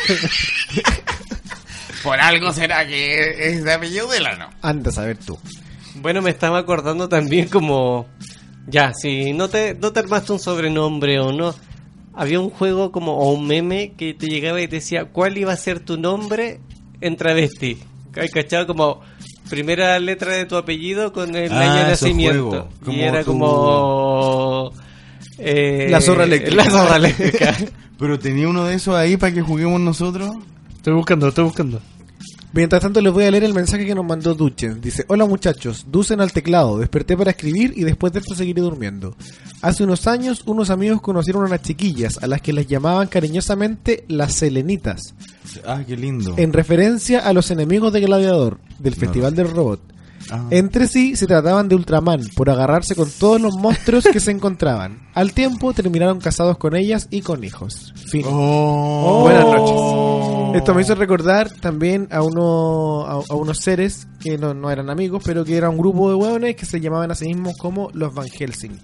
Por algo será que es de apellido Delano. Anda a saber tú. Bueno, me estaba acordando también como... Ya, si no te, no te armaste un sobrenombre o no... Había un juego como o un meme que te llegaba y te decía cuál iba a ser tu nombre en travesti. ¿Hay cachado? Como primera letra de tu apellido con el Ah, año de esos nacimiento. juegos. Y Como era tu- como... eh, La zorra eléctrica. La zorra eléctrica. Pero tenía uno de esos ahí para que juguemos nosotros. Estoy buscando, estoy buscando. Mientras tanto les voy a leer el mensaje que nos mandó Duchen. Dice, hola muchachos, Ducen al teclado, desperté para escribir y después de esto seguiré durmiendo. Hace unos años unos amigos conocieron a unas chiquillas a las que les llamaban cariñosamente las selenitas, Ah, qué lindo. en referencia a los enemigos de Gladiador, del Festival del Robot. Ah. Entre sí se trataban de Ultraman por agarrarse con todos los monstruos que se encontraban. Al tiempo terminaron casados con ellas y con hijos. Fin. Oh. Buenas noches. Esto me hizo recordar también a, uno, a, a unos seres que no, no eran amigos, pero que era un grupo de hueones que se llamaban a sí mismos como los Van Helsing,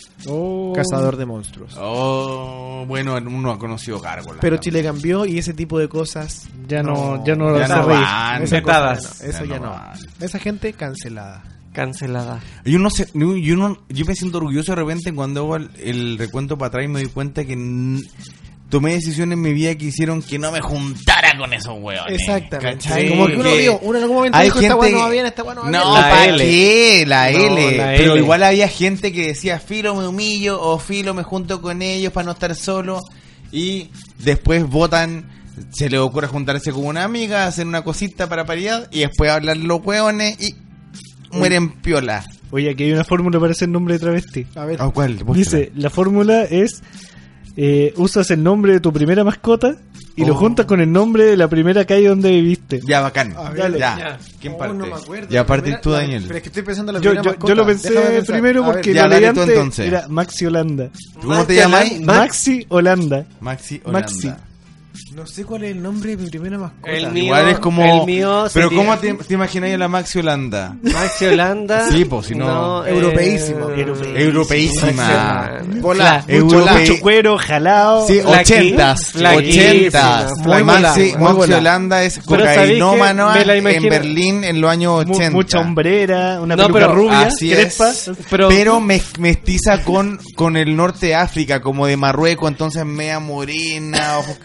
cazador de monstruos. Oh, bueno, uno ha conocido gárgolas. Pero también. Chile cambió y ese tipo de cosas Ya no, ya no lo ya hace no reír. van. esa Vetadas. cosa ya no, eso Ya ya no no. van. Esa gente cancelada. Cancelada. Yo no sé, yo, yo no, yo me siento orgulloso de repente cuando hago el, el recuento para atrás y me doy cuenta que n- tomé decisiones en mi vida que hicieron que no me juntara con esos hueones. Exactamente. ¿Cachai? Como que uno Que vio, uno en algún momento hay dijo, esta gente weá no va que- bien, esta weá no va No, bien. La ¿para L. qué? La No, L. la Pero L. igual había gente que decía, filo me humillo o filo me junto con ellos para no estar solo. Y después votan, se les ocurre juntarse con una amiga, hacer una cosita para paridad y después hablar los hueones y mueren piola. Oye, aquí hay una fórmula para ese nombre de travesti. A ver, ¿A cuál? Dice, la fórmula es, eh, usas el nombre de tu primera mascota y lo Oh. juntas con el nombre de la primera calle donde viviste. Ya, bacán. A ver, ya. ya. ¿Quién Oh, parte? no me acuerdo. Ya, La parte primera- tú, la- Daniel. Pero es que estoy pensando en la Yo, primera yo, mascota. yo lo Déjame pensé pensar. primero A ver, porque ya, lo dale leí tú antes, entonces. era Maxi Holanda. ¿Cómo te llamas? Maxi Holanda. Maxi Holanda. Maxi. no sé cuál es el nombre de mi primera mascota. El mío, Igual es como... el mío Pero sería- ¿cómo te, te imagináis a la Maxi Holanda? Maxi Holanda. Sí, pues, si no- Europeísimo. eh, Europeísima. Volá, Fla- mucho Europe- la. Mucho cuero, jalado. Sí, Flaqui- ochentas. flaquísima, Ochentas. muy La volá, Maxi, muy Maxi volá. Holanda es Pero ¿sabéis cocainómana qué? Me la en imagino- Berlín en los años Mu- ochenta. mucha hombrera, una No, peluca pero rubia, Así crespa. es. Pero- Pero, me- mestiza con, con el norte de África, como de Marruecos, entonces media morena, ojos café,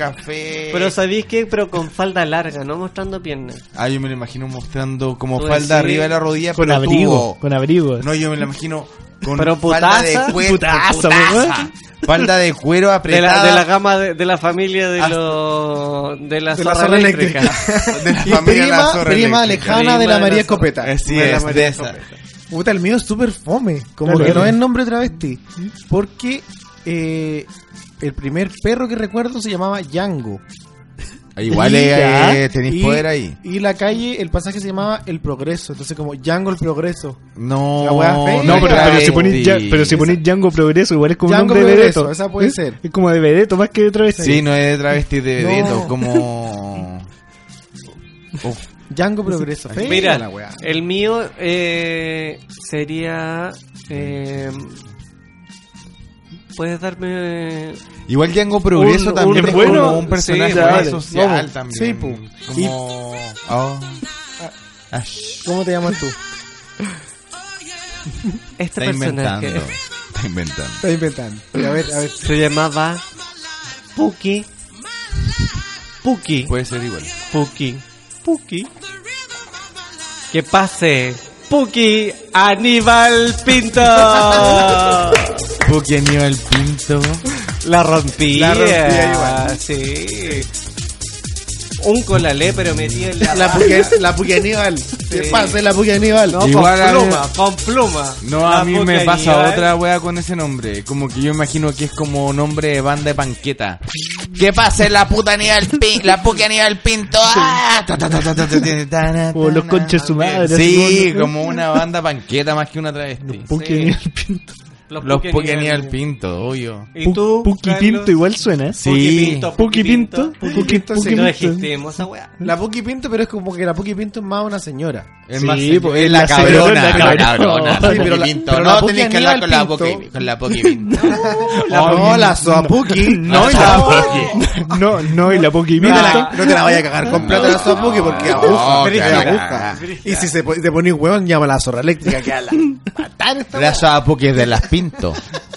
sé. Pero ¿sabéis qué? Pero con falda larga, no mostrando piernas. Ah, yo me lo imagino mostrando como Tú falda decís, arriba de la rodilla, Con pero abrigo, tubo. con abrigo. No, yo me lo imagino con Pero falda putaza, de cuero. putaza, putaza. Falda de cuero De la, apretada. de la gama de, de la familia de Hasta- los de la De la zorra zorra eléctrica. de la Y familia prima, La Zorra prima Eléctrica. lejana de la Prima de María la Escopeta. Así De la es, María de esa. Escopeta. Puta, el mío es súper fome. Como Claro, que no claro. es nombre travesti. Porque eh, el primer perro que recuerdo se llamaba Django. Igual Y eh, ya, eh, tenéis y- poder ahí. Y la calle, el pasaje se llamaba El Progreso. Entonces, como Django el Progreso. No, La wea fea. No, pero, pero travesti. si ponís ya- pero si ponís Django Progreso, igual es como Django un nombre de Progreso, Vedeto. esa puede ¿Eh? ser. Es como de Vedeto más que de travesti. Sí, no es de travesti de No. Vedeto, como... Uf, Django Progreso. Fea Mira, la wea. el mío eh, sería... Eh, ¿Puedes darme...? igual Django Progreso Un- también un es bueno, como un personaje sí, muy dale, social vamos. también. Sí, pu. Como... Oh. Ash. ¿Cómo te llamas tú? Este Está inventando. personaje Está inventando. Estás inventando. A ver, a ver. se llamaba Puki. Puki. Puede ser igual. Puki. Puki. Que pase. Puki Aníbal Pinto. Porque Aníbal Pinto. La rompía. La rompía igual. Sí. Un colalé, pero metía en la... La Puki, la Puki Aníbal. ¿Qué pasa la Puki Aníbal? No, Igual a con mí- pluma, con pluma. No, a La mí Puki me pasa Aníbal. otra wea con ese nombre. Como que yo imagino que es como nombre de banda de panqueta. ¿Qué pasa la puta Aníbal Pinto? La puta Aníbal Pinto. ¡Ah! Ta, ta, ta, ta, ta, ta, ta, ta, ta, O los ta, conches de su madre. Sí, así como una banda panqueta más que una travesti. Puki Sí. Aníbal Pinto. Los Puki Aníbal Pinto, obvio. ¿Y tú, Puki Carlos? Pinto igual suena. ¿eh? Sí. Puki Pinto, Puki Pinto. Puki Puki Pinto, sí. Puki No Pinto. existimos esa weá. La Puki Pinto, pero es como que la Puki Pinto es más una señora. Es Sí, más, pues, es es la la cabrona, señora, la la cabrona, cabrona. la Sí, pero Puki la- Pinto. pero la No Puki tenéis que hablar con la Aníbal Puki, Pinto. con la Puki Pinto. No, la Soapuki. No, y la Puki. No, no, y la Puki No te, Pinto. la, no te la vayas a cagar con plata la Soapuki porque aguja. No, brígida, cagada. aguja. Y si se, po- te ponís huevón, llama a la zorra eléctrica que a la matar esta La wea. Soapuki es de las Pinto.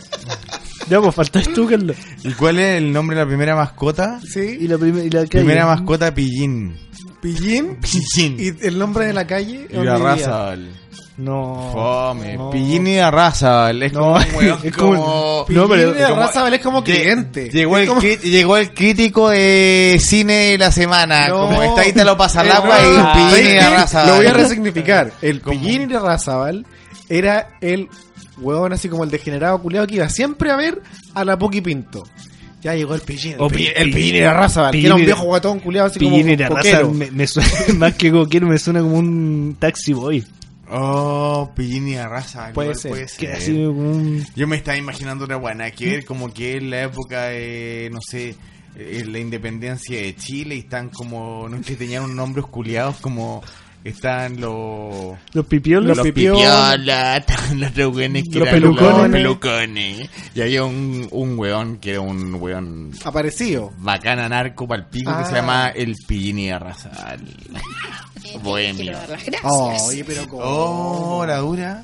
Ya, pues faltas tú, Carlos. ¿Y cuál es el nombre de la primera mascota? Y Sí, la, prim- y la calle. Primera mascota, Pillín. Pillín. Pillín. Y el nombre de la calle. Y la ¿dónde raza. No. Fome. no. Pillín y la raza. Es No, como un weón es como- como... Pillín No, pero- y la como- raza es como Lle- cliente. Llegó Es el, como- cri- llegó el crítico de cine de la semana. No. Como está ahí te lo pasa al Eh, agua no, y ¿sabes Pillín y la qué? raza. Lo voy a resignificar. El ¿Cómo? Pillín y la Razabal era el huevón así como el degenerado culiado que iba siempre a ver a la Puki Pinto. Ya llegó el Pillín. El, O Pillín, Pi- el Pillín y la Razabal, que Pillín era un y- viejo guatón culiado así Pillín y como la raza coquero. me, me suena, más que coquero, me suena como un taxi boy. Oh, Pillín y la raza. Puede igual ser. Puede Que ser. así como un... Yo me estaba imaginando una buena que ver como que en la época de, no sé, eh, la independencia de Chile y están como, no es que tenían unos nombres culiados como están los... Los pipiolos. Los pipiolos. pipiolas, estaban los rehueones que Los eran pelucones. los pelucones. Y había un, un weón que era un weón Aparecido. bacana narco palpico que Ah. se llama el Pillín y Arrasal. Bohemio. Quiero dar las gracias. Oye, pero como... Oh, la dura.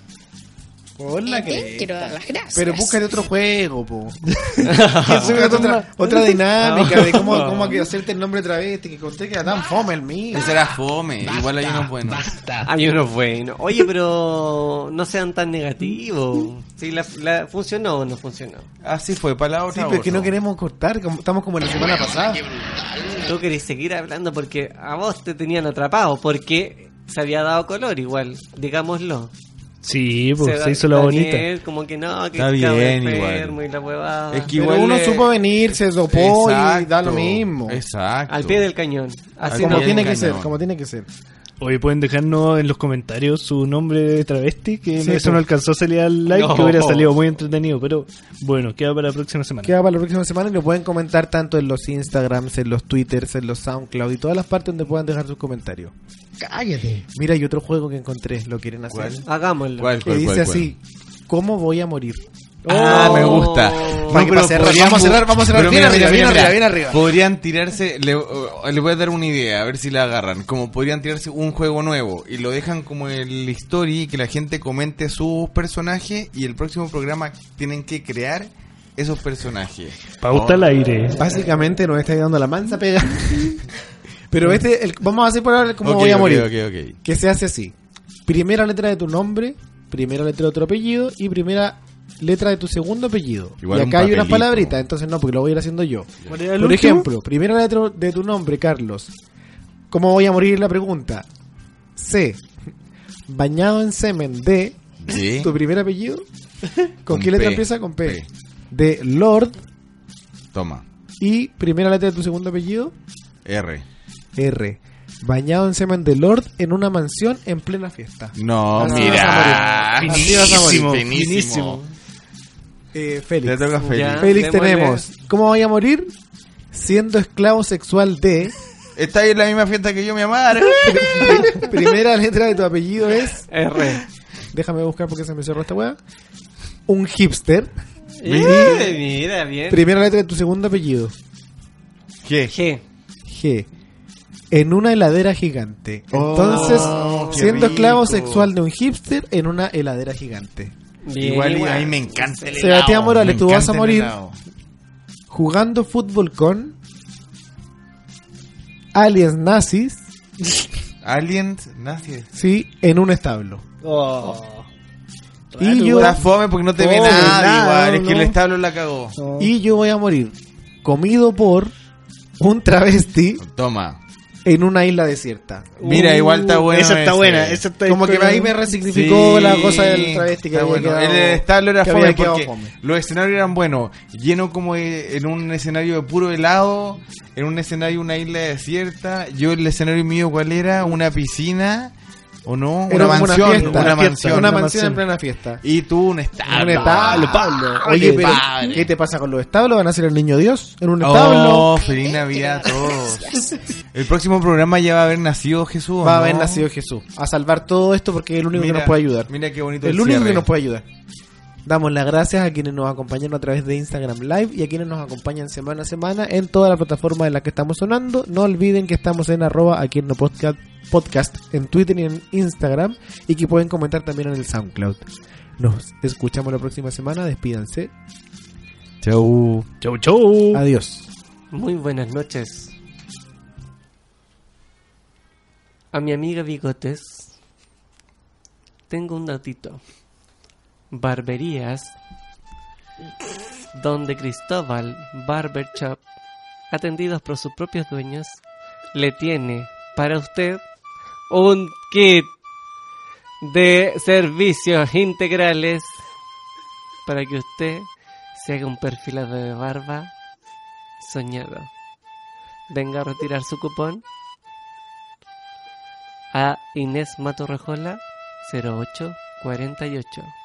Por la Eh, que... Quiero dar las gracias. Pero búscate otro juego, po. ¿Quién se me Búscate toma? otra, otra dinámica de cómo, cómo que hacerte el nombre travesti, que conté que era tan fome el mío. Ese era fome. Igual hay unos buenos. Hay unos buenos. Oye, pero no sean tan negativos. Si la, la funcionó o no funcionó. Así fue, para la Sí, otra. pero es que oso. no queremos cortar, como- estamos como la semana pasada. Tú querés seguir hablando porque a vos te tenían atrapado. Porque se había dado color igual, digámoslo. Sí, pues Se- se hizo la bonita. Daniel, como que no, que Está estaba bien, enfermo igual. y la huevada. Es que Pero igual uno le- supo venir, se dopó y Exacto, da lo mismo. Exacto. Al pie del cañón. Así Al Como no. pie tiene del que ser, cañón. como tiene que ser. Hoy pueden dejarnos en los comentarios su nombre de travesti, que Sí, eso pues. no alcanzó a salir al live, No. que hubiera salido muy entretenido, pero bueno, queda para la próxima semana. Queda para la próxima semana y lo pueden comentar tanto en los Instagrams, en los Twitters, en los SoundCloud y todas las partes donde puedan dejar sus comentarios. Cállate. Mira, hay otro juego que encontré, ¿lo quieren hacer? ¿Cuál? Hagámoslo. ¿Cuál, Que cuál, dice cuál, cuál? así, ¿cómo voy a morir? Ah, Oh. me gusta. Para que pero para cerrar, podrían vamos a cerrar, bu- vamos a cerrar pero bien mira, arriba, mira, bien mira, arriba, mira. bien arriba. Podrían tirarse, le, uh, le voy a dar una idea, a ver si la agarran. Como podrían tirarse un juego nuevo y lo dejan como el story, que la gente comente sus personajes y el próximo programa tienen que crear esos personajes. Pauta al aire. Básicamente nos está dando la mansa pega. Pero este, el- vamos a hacer por ahora como Ok, voy a ok, morir. ok, ok. Que se hace así. Primera letra de tu nombre, primera letra de tu apellido y primera letra de tu segundo apellido. Igual y un acá hay unas papelito. palabritas, entonces no, porque lo voy a ir haciendo yo. ¿Cuál era el Por último? ejemplo, primera letra de tu nombre, Carlos. ¿Cómo voy a morir? La pregunta. C. Bañado en semen de ¿Sí? tu primer apellido. ¿Con, Con qué letra P. empieza? Con P. P. De Lord Toma. y primera letra de tu segundo apellido. R. R. Bañado en semen de Lord en una mansión en plena fiesta. No, Así mira. vas a morir. Así vas a morir. Finísimo, Finísimo. finísimo. Eh, Le Félix. toca a Félix. Ya. Félix Démosle. tenemos. ¿Cómo voy a morir? Siendo esclavo sexual de. Está ahí en la misma fiesta que yo, mi amor. Primera letra de tu apellido es. R. Déjame buscar porque se me cerró esta weá. Un hipster. Eh, mira, bien. Primera letra de tu segundo apellido. ¿Qué? G. G. En una heladera gigante. Entonces, Oh, qué siendo esclavo rico. sexual de un hipster en una heladera gigante. Bien, Igual, igual. a mí me encanta el Sebastián helado. Morales, Me tú vas encanta a el morir. helado. Jugando fútbol con aliens nazis, Aliens, nazi. sí, en un establo. Oh. Y yo, Está fome porque no te ve Fome, nada, nada, igual. no, Es que el no. establo la cagó. y yo voy a morir comido por un travesti Toma. en una isla desierta. Mira, igual está bueno. Esa está ese. buena. Esa está Como que ahí me resignificó Sí, la cosa del travesti que está había bueno. quedado, El establo era que fome había quedado porque fome. los escenarios eran buenos, lleno como de- en un escenario de puro helado, en un escenario una isla desierta. Yo el escenario mío cuál era, una piscina o no, Era una como mansión, una, fiesta, una una, mansión. una Una mansión en mansión. plena fiesta. Y tú un establo. Un establo, Pablo. Oye, qué pero padre. ¿qué te pasa con los establos? ¿Van a ser el niño Dios en un establo? Oh, feliz Navidad a todos. El próximo programa ya va a haber nacido Jesús. ¿o Va a no? haber nacido Jesús a salvar todo esto porque es el único Mira, que nos puede ayudar. Mira qué bonito El el, único cierre. que nos puede ayudar. Damos las gracias a quienes nos acompañan a través de Instagram Live y a quienes nos acompañan semana a semana en todas las plataformas en las que estamos sonando. No olviden que estamos en arroba aquí en no podcast, podcast en Twitter y en Instagram y que pueden comentar también en el SoundCloud. Nos escuchamos la próxima semana. Despídanse. Chau. Chau, chau. Adiós. Muy buenas noches. A mi amiga Bigotes, tengo un datito. Barberías, donde Cristóbal Barber Shop, atendidos por sus propios dueños, le tiene para usted un kit de servicios integrales para que usted se haga un perfilado de barba soñado. Venga a retirar su cupón a Inés Matorrejola cero ocho cuarenta y ocho.